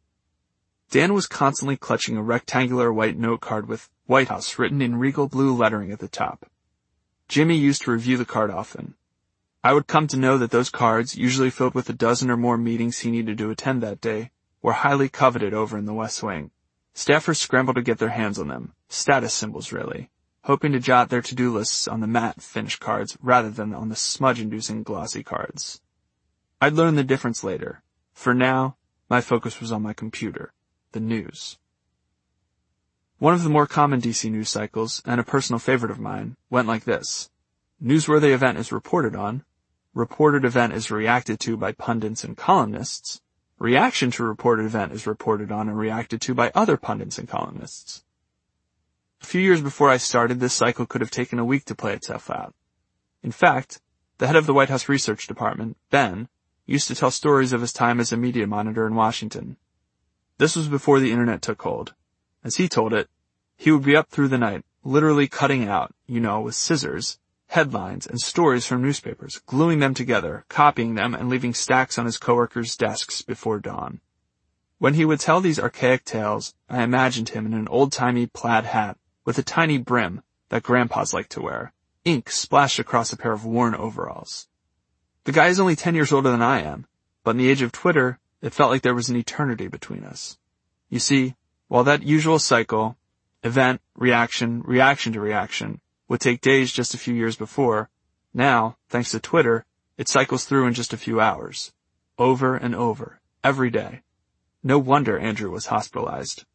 Dan was constantly clutching a rectangular white note card with White House written in regal blue lettering at the top. Jimmy used to review the card often. I would come to know that those cards, usually filled with a dozen or more meetings he needed to attend that day, were highly coveted over in the West Wing. Staffers scrambled to get their hands on them, status symbols really, hoping to jot their to-do lists on the matte finish cards rather than on the smudge-inducing glossy cards. I'd learn the difference later. For now, my focus was on my computer, the news. One of the more common D C news cycles, and a personal favorite of mine, went like this. Newsworthy event is reported on. Reported event is reacted to by pundits and columnists. Reaction to reported event is reported on and reacted to by other pundits and columnists. A few years before I started, this cycle could have taken a week to play itself out. In fact, the head of the White House Research Department, Ben, used to tell stories of his time as a media monitor in Washington. This was before the internet took hold. As he told it, he would be up through the night, literally cutting out, you know, with scissors, headlines and stories from newspapers, gluing them together, copying them, and leaving stacks on his coworkers' desks before dawn. When he would tell these archaic tales, I imagined him in an old-timey plaid hat with a tiny brim that grandpas liked to wear, ink splashed across a pair of worn overalls. The guy is only ten years older than I am, but in the age of Twitter, it felt like there was an eternity between us. You see, while that usual cycle, event, reaction, reaction to reaction, would take days just a few years before, now, thanks to Twitter, it cycles through in just a few hours. Over and over, every day. No wonder Andrew was hospitalized.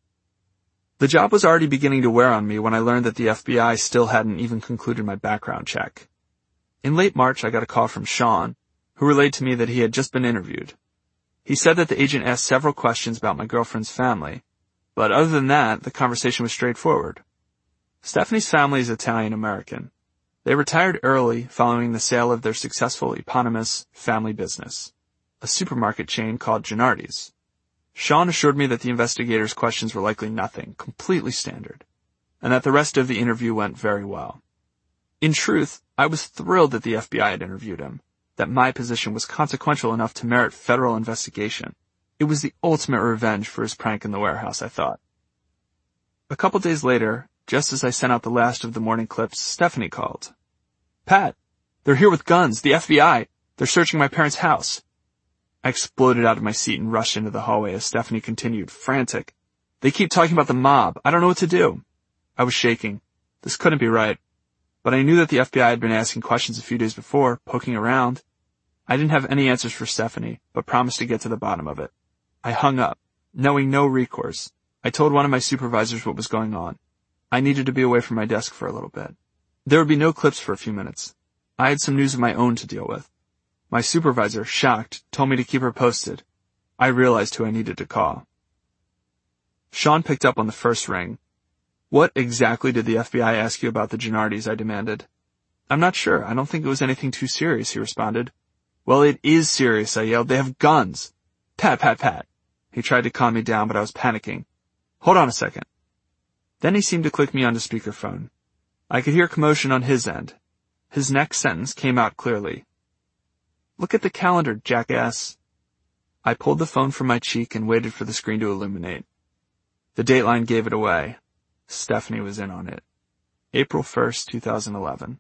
The job was already beginning to wear on me when I learned that the F B I still hadn't even concluded my background check. In late March, I got a call from Sean, who relayed to me that he had just been interviewed. He said that the agent asked several questions about my girlfriend's family, but other than that, the conversation was straightforward. Stephanie's family is Italian-American. They retired early following the sale of their successful eponymous family business, a supermarket chain called Gennardi's. Sean assured me that the investigators' questions were likely nothing, completely standard, and that the rest of the interview went very well. In truth, I was thrilled that the F B I had interviewed him, that my position was consequential enough to merit federal investigation. It was the ultimate revenge for his prank in the warehouse, I thought. A couple days later, just as I sent out the last of the morning clips, Stephanie called. Pat, they're here with guns, the F B I. They're searching my parents' house. I exploded out of my seat and rushed into the hallway as Stephanie continued, frantic. They keep talking about the mob. I don't know what to do. I was shaking. This couldn't be right. But I knew that the F B I had been asking questions a few days before, poking around. I didn't have any answers for Stephanie, but promised to get to the bottom of it. I hung up, knowing no recourse. I told one of my supervisors what was going on. I needed to be away from my desk for a little bit. There would be no clips for a few minutes. I had some news of my own to deal with. My supervisor, shocked, told me to keep her posted. I realized who I needed to call. Sean picked up on the first ring. What exactly did the F B I ask you about the Gennardis? I demanded. I'm not sure. I don't think it was anything too serious, he responded. Well, it is serious, I yelled. They have guns. Pat, pat, pat. He tried to calm me down, but I was panicking. Hold on a second. Then he seemed to click me onto speakerphone. I could hear commotion on his end. His next sentence came out clearly. Look at the calendar, jackass. I pulled the phone from my cheek and waited for the screen to illuminate. The dateline gave it away. Stephanie was in on it. April first, two thousand eleven.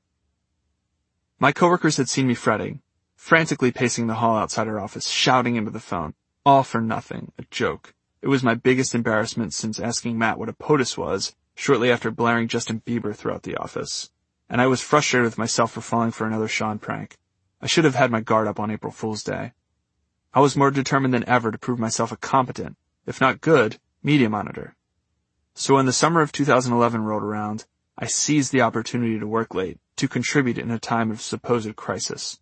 My coworkers had seen me fretting, frantically pacing the hall outside her office, shouting into the phone. All for nothing, a joke. It was my biggest embarrassment since asking Matt what a POTUS was, shortly after blaring Justin Bieber throughout the office. And I was frustrated with myself for falling for another Sean prank. I should have had my guard up on April Fool's Day. I was more determined than ever to prove myself a competent, if not good, media monitor. So when the summer of two thousand eleven rolled around, I seized the opportunity to work late, to contribute in a time of supposed crisis.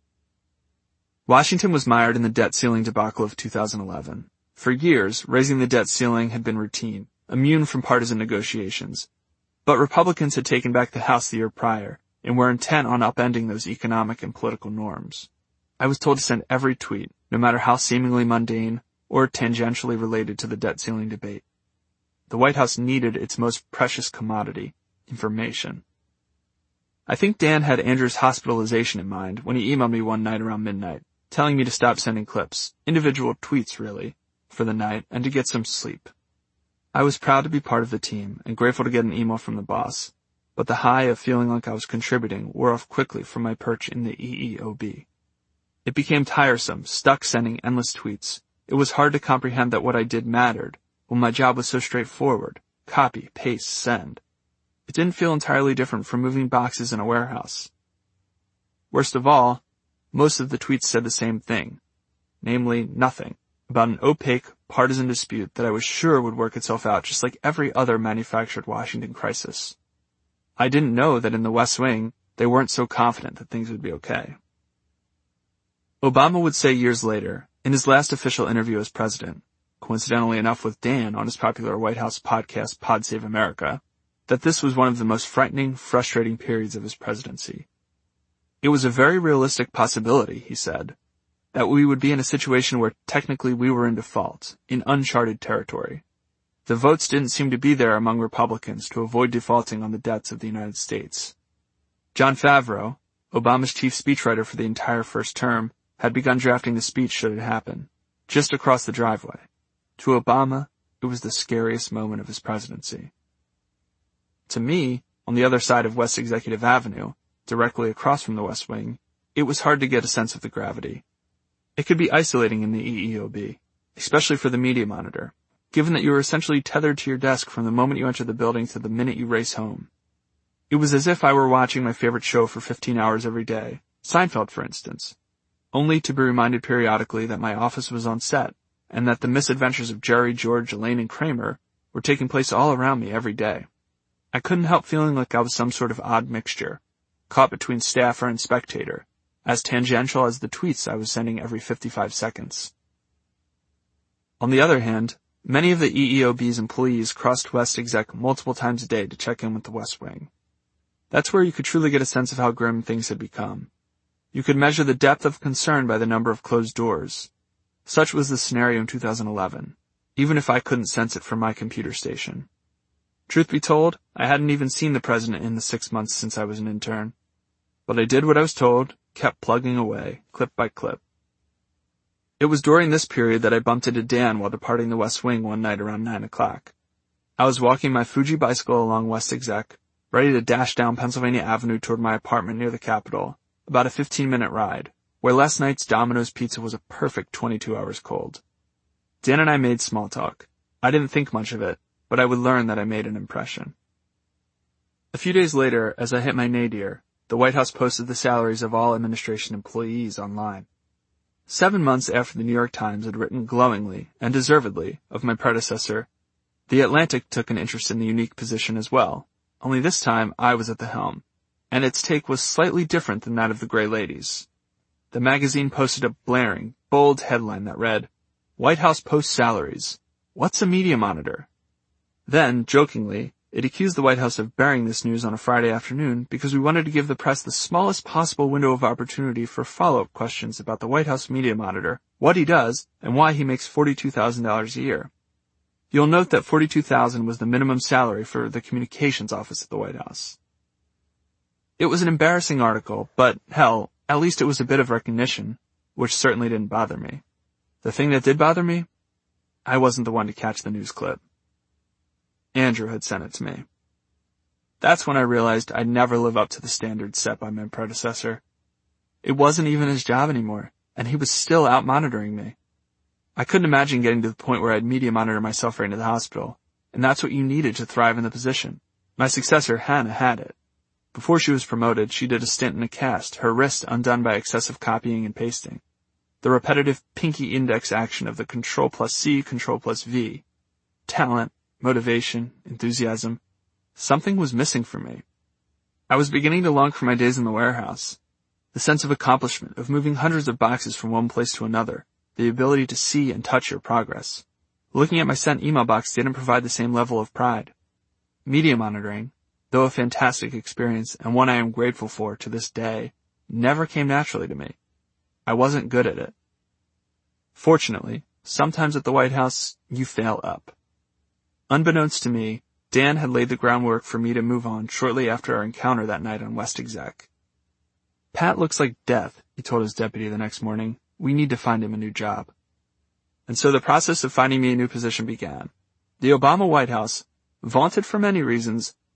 Washington was mired in the debt ceiling debacle of two thousand eleven. For years, raising the debt ceiling had been routine, immune from partisan negotiations. But Republicans had taken back the House the year prior, and were intent on upending those economic and political norms. I was told to send every tweet, no matter how seemingly mundane or tangentially related to the debt ceiling debate. The White House needed its most precious commodity, information. I think Dan had Andrew's hospitalization in mind when he emailed me one night around midnight, telling me to stop sending clips, individual tweets really, for the night and to get some sleep. I was proud to be part of the team and grateful to get an email from the boss. but the high of feeling like I was contributing wore off quickly from my perch in the E E O B. It became tiresome, stuck sending endless tweets. It was hard to comprehend that what I did mattered, when my job was so straightforward. Copy, paste, send. It didn't feel entirely different from moving boxes in a warehouse. Worst of all, most of the tweets said the same thing, namely nothing, about an opaque, partisan dispute that I was sure would work itself out just like every other manufactured Washington crisis. I didn't know that in the West Wing, they weren't so confident that things would be okay. Obama would say years later, in his last official interview as president, coincidentally enough with Dan on his popular White House podcast Pod Save America, that this was one of the most frightening, frustrating periods of his presidency. It was a very realistic possibility, he said, that we would be in a situation where technically we were in default, in uncharted territory. The votes didn't seem to be there among Republicans to avoid defaulting on the debts of the United States. Jon Favreau, Obama's chief speechwriter for the entire first term, had begun drafting the speech should it happen, just across the driveway. To Obama, it was the scariest moment of his presidency. To me, on the other side of West Executive Avenue, directly across from the West Wing, it was hard to get a sense of the gravity. It could be isolating in the E E O B, especially for the media monitor, given that you were essentially tethered to your desk from the moment you enter the building to the minute you race home. It was as if I were watching my favorite show for fifteen hours every day, Seinfeld for instance, only to be reminded periodically that my office was on set, and that the misadventures of Jerry, George, Elaine, and Kramer were taking place all around me every day. I couldn't help feeling like I was some sort of odd mixture, caught between staffer and spectator, as tangential as the tweets I was sending every fifty-five seconds. On the other hand, many of the E E O B's employees crossed West Exec multiple times a day to check in with the West Wing. That's where you could truly get a sense of how grim things had become. You could measure the depth of concern by the number of closed doors. Such was the scenario in two thousand eleven, even if I couldn't sense it from my computer station. Truth be told, I hadn't even seen the president in the six months since I was an intern. But I did what I was told, kept plugging away, clip by clip. It was during this period that I bumped into Dan while departing the West Wing one night around nine o'clock. I was walking my Fuji bicycle along West Exec, ready to dash down Pennsylvania Avenue toward my apartment near the Capitol, about a fifteen-minute ride, where last night's Domino's pizza was a perfect twenty-two hours cold. Dan and I made small talk. I didn't think much of it, but I would learn that I made an impression. A few days later, as I hit my nadir, the White House posted the salaries of all administration employees online. Seven months after the New York Times had written glowingly, and deservedly, of my predecessor, The Atlantic took an interest in the unique position as well, only this time I was at the helm, and its take was slightly different than that of the Gray Ladies. The magazine posted a blaring, bold headline that read, White House posts salaries. What's a media monitor? Then, jokingly, it accused the White House of burying this news on a Friday afternoon because we wanted to give the press the smallest possible window of opportunity for follow-up questions about the White House media monitor, what he does, and why he makes forty-two thousand dollars a year. You'll note that forty-two thousand dollars was the minimum salary for the communications office at the White House. It was an embarrassing article, but, hell, at least it was a bit of recognition, which certainly didn't bother me. The thing that did bother me? I wasn't the one to catch the news clip. Andrew had sent it to me. That's when I realized I'd never live up to the standards set by my predecessor. It wasn't even his job anymore, and he was still out monitoring me. I couldn't imagine getting to the point where I'd media monitor myself right into the hospital, and that's what you needed to thrive in the position. My successor, Hannah, had it. Before she was promoted, she did a stint in a cast, her wrist undone by excessive copying and pasting. The repetitive pinky index action of the Control plus C, Control plus V. Talent, motivation, enthusiasm. Something was missing for me. I was beginning to long for my days in the warehouse. The sense of accomplishment, of moving hundreds of boxes from one place to another. The ability to see and touch your progress. Looking at my sent email box didn't provide the same level of pride. Media monitoring, though a fantastic experience and one I am grateful for to this day, never came naturally to me. I wasn't good at it. Fortunately, sometimes at the White House, you fail up. Unbeknownst to me, Dan had laid the groundwork for me to move on shortly after our encounter that night on West Exec. Pat looks like death, he told his deputy the next morning. We need to find him a new job. And so the process of finding me a new position began. The Obama White House, vaunted for many reasons,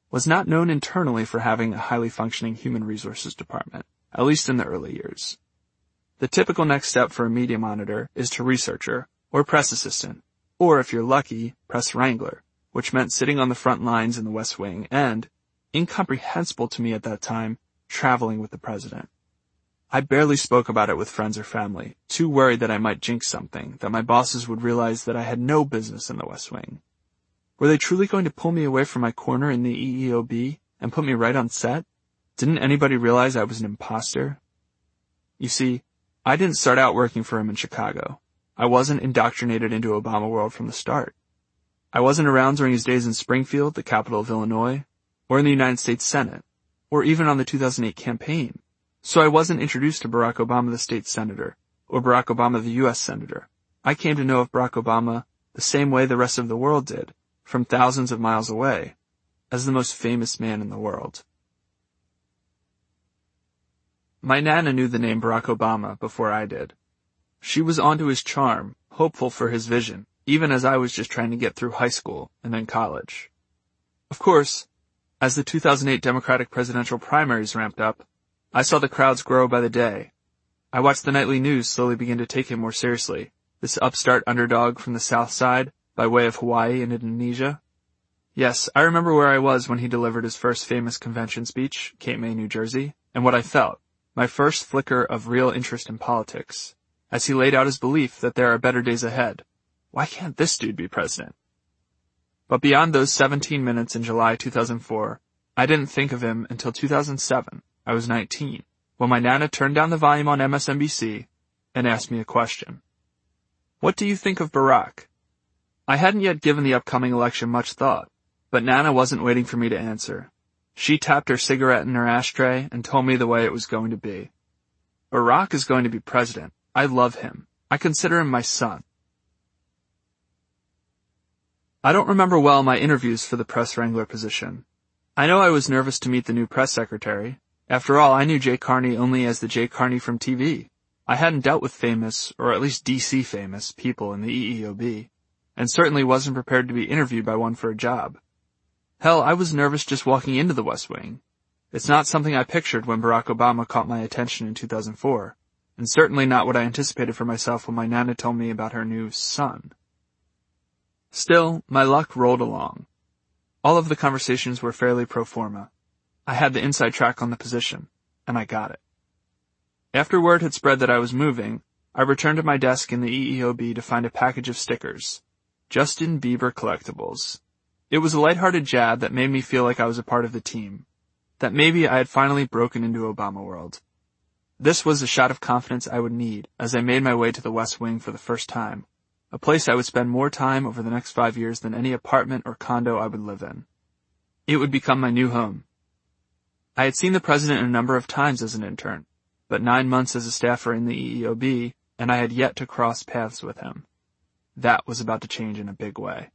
was not known internally for having a highly functioning human resources department, at least in the early years. The typical next step for a media monitor is to researcher, or press assistant, or if you're lucky, press wrangler, which meant sitting on the front lines in the West Wing and, incomprehensible to me at that time, traveling with the president. I barely spoke about it with friends or family, too worried that I might jinx something, that my bosses would realize that I had no business in the West Wing. Were they truly going to pull me away from my corner in the E E O B and put me right on set? Didn't anybody realize I was an imposter? You see, I didn't start out working for him in Chicago. I wasn't indoctrinated into Obama world from the start. I wasn't around during his days in Springfield, the capital of Illinois, or in the United States Senate, or even on the two thousand eight campaign. So I wasn't introduced to Barack Obama, the state senator, or Barack Obama, the U S senator. I came to know of Barack Obama the same way the rest of the world did, from thousands of miles away, as the most famous man in the world. My Nana knew the name Barack Obama before I did. She was onto his charm, hopeful for his vision, even as I was just trying to get through high school and then college. Of course, as the two thousand eight Democratic presidential primaries ramped up, I saw the crowds grow by the day. I watched the nightly news slowly begin to take him more seriously, this upstart underdog from the South Side, by way of Hawaii and Indonesia. Yes, I remember where I was when he delivered his first famous convention speech, Cape May, New Jersey, and what I felt, my first flicker of real interest in politics, as he laid out his belief that there are better days ahead. Why can't this dude be president? But beyond those seventeen minutes in July two thousand four, I didn't think of him until two thousand seven. I was nineteen, when my Nana turned down the volume on M S N B C and asked me a question. What do you think of Barack? I hadn't yet given the upcoming election much thought, but Nana wasn't waiting for me to answer. She tapped her cigarette in her ashtray and told me the way it was going to be. Barack is going to be president. I love him. I consider him my son. I don't remember well my interviews for the press wrangler position. I know I was nervous to meet the new press secretary. After all, I knew Jay Carney only as the Jay Carney from T V. I hadn't dealt with famous, or at least D C famous, people in the E E O B, and certainly wasn't prepared to be interviewed by one for a job. Hell, I was nervous just walking into the West Wing. It's not something I pictured when Barack Obama caught my attention in two thousand four, and certainly not what I anticipated for myself when my Nana told me about her new son. Still, my luck rolled along. All of the conversations were fairly pro forma. I had the inside track on the position, and I got it. After word had spread that I was moving, I returned to my desk in the E E O B to find a package of stickers. Justin Bieber Collectibles. It was a lighthearted jab that made me feel like I was a part of the team, that maybe I had finally broken into Obama world. This was a shot of confidence I would need as I made my way to the West Wing for the first time, a place I would spend more time over the next five years than any apartment or condo I would live in. It would become my new home. I had seen the president a number of times as an intern, but nine months as a staffer in the E E O B, and I had yet to cross paths with him. That was about to change in a big way.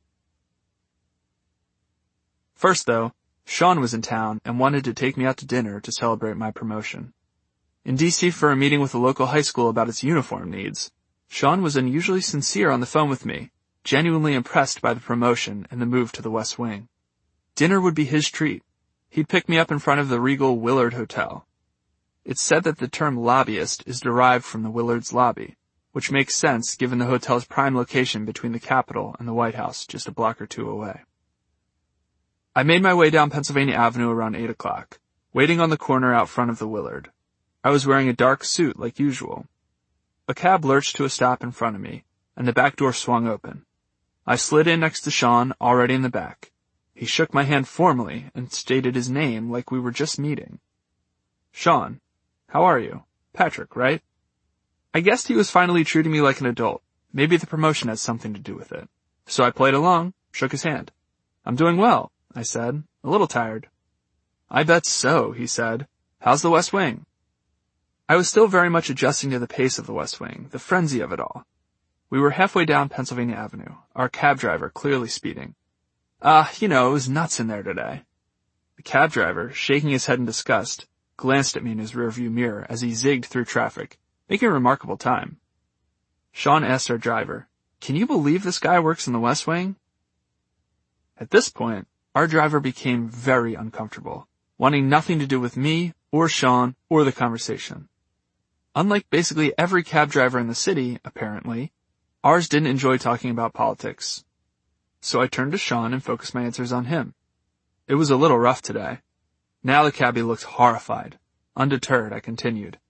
First, though, Sean was in town and wanted to take me out to dinner to celebrate my promotion. In D C for a meeting with a local high school about its uniform needs, Sean was unusually sincere on the phone with me, genuinely impressed by the promotion and the move to the West Wing. Dinner would be his treat. He'd pick me up in front of the Regal Willard Hotel. It's said that the term lobbyist is derived from the Willard's lobby, which makes sense given the hotel's prime location between the Capitol and the White House just a block or two away. I made my way down Pennsylvania Avenue around eight o'clock, waiting on the corner out front of the Willard. I was wearing a dark suit like usual. A cab lurched to a stop in front of me, and the back door swung open. I slid in next to Sean, already in the back. He shook my hand formally and stated his name like we were just meeting. Sean, how are you? Patrick, right? I guessed he was finally treating me like an adult. Maybe the promotion had something to do with it. So I played along, shook his hand. I'm doing well, I said, a little tired. I bet so, he said. How's the West Wing? I was still very much adjusting to the pace of the West Wing, the frenzy of it all. We were halfway down Pennsylvania Avenue, our cab driver clearly speeding. Ah, uh, you know, it was nuts in there today. The cab driver, shaking his head in disgust, glanced at me in his rearview mirror as he zigged through traffic, making a remarkable time. Sean asked our driver, "Can you believe this guy works in the West Wing?" At this point, Our driver became very uncomfortable, wanting nothing to do with me or Sean or the conversation. Unlike basically every cab driver in the city, apparently, ours didn't enjoy talking about politics. So I turned to Sean and focused my answers on him. It was a little rough today. Now the cabbie looked horrified. Undeterred, I continued.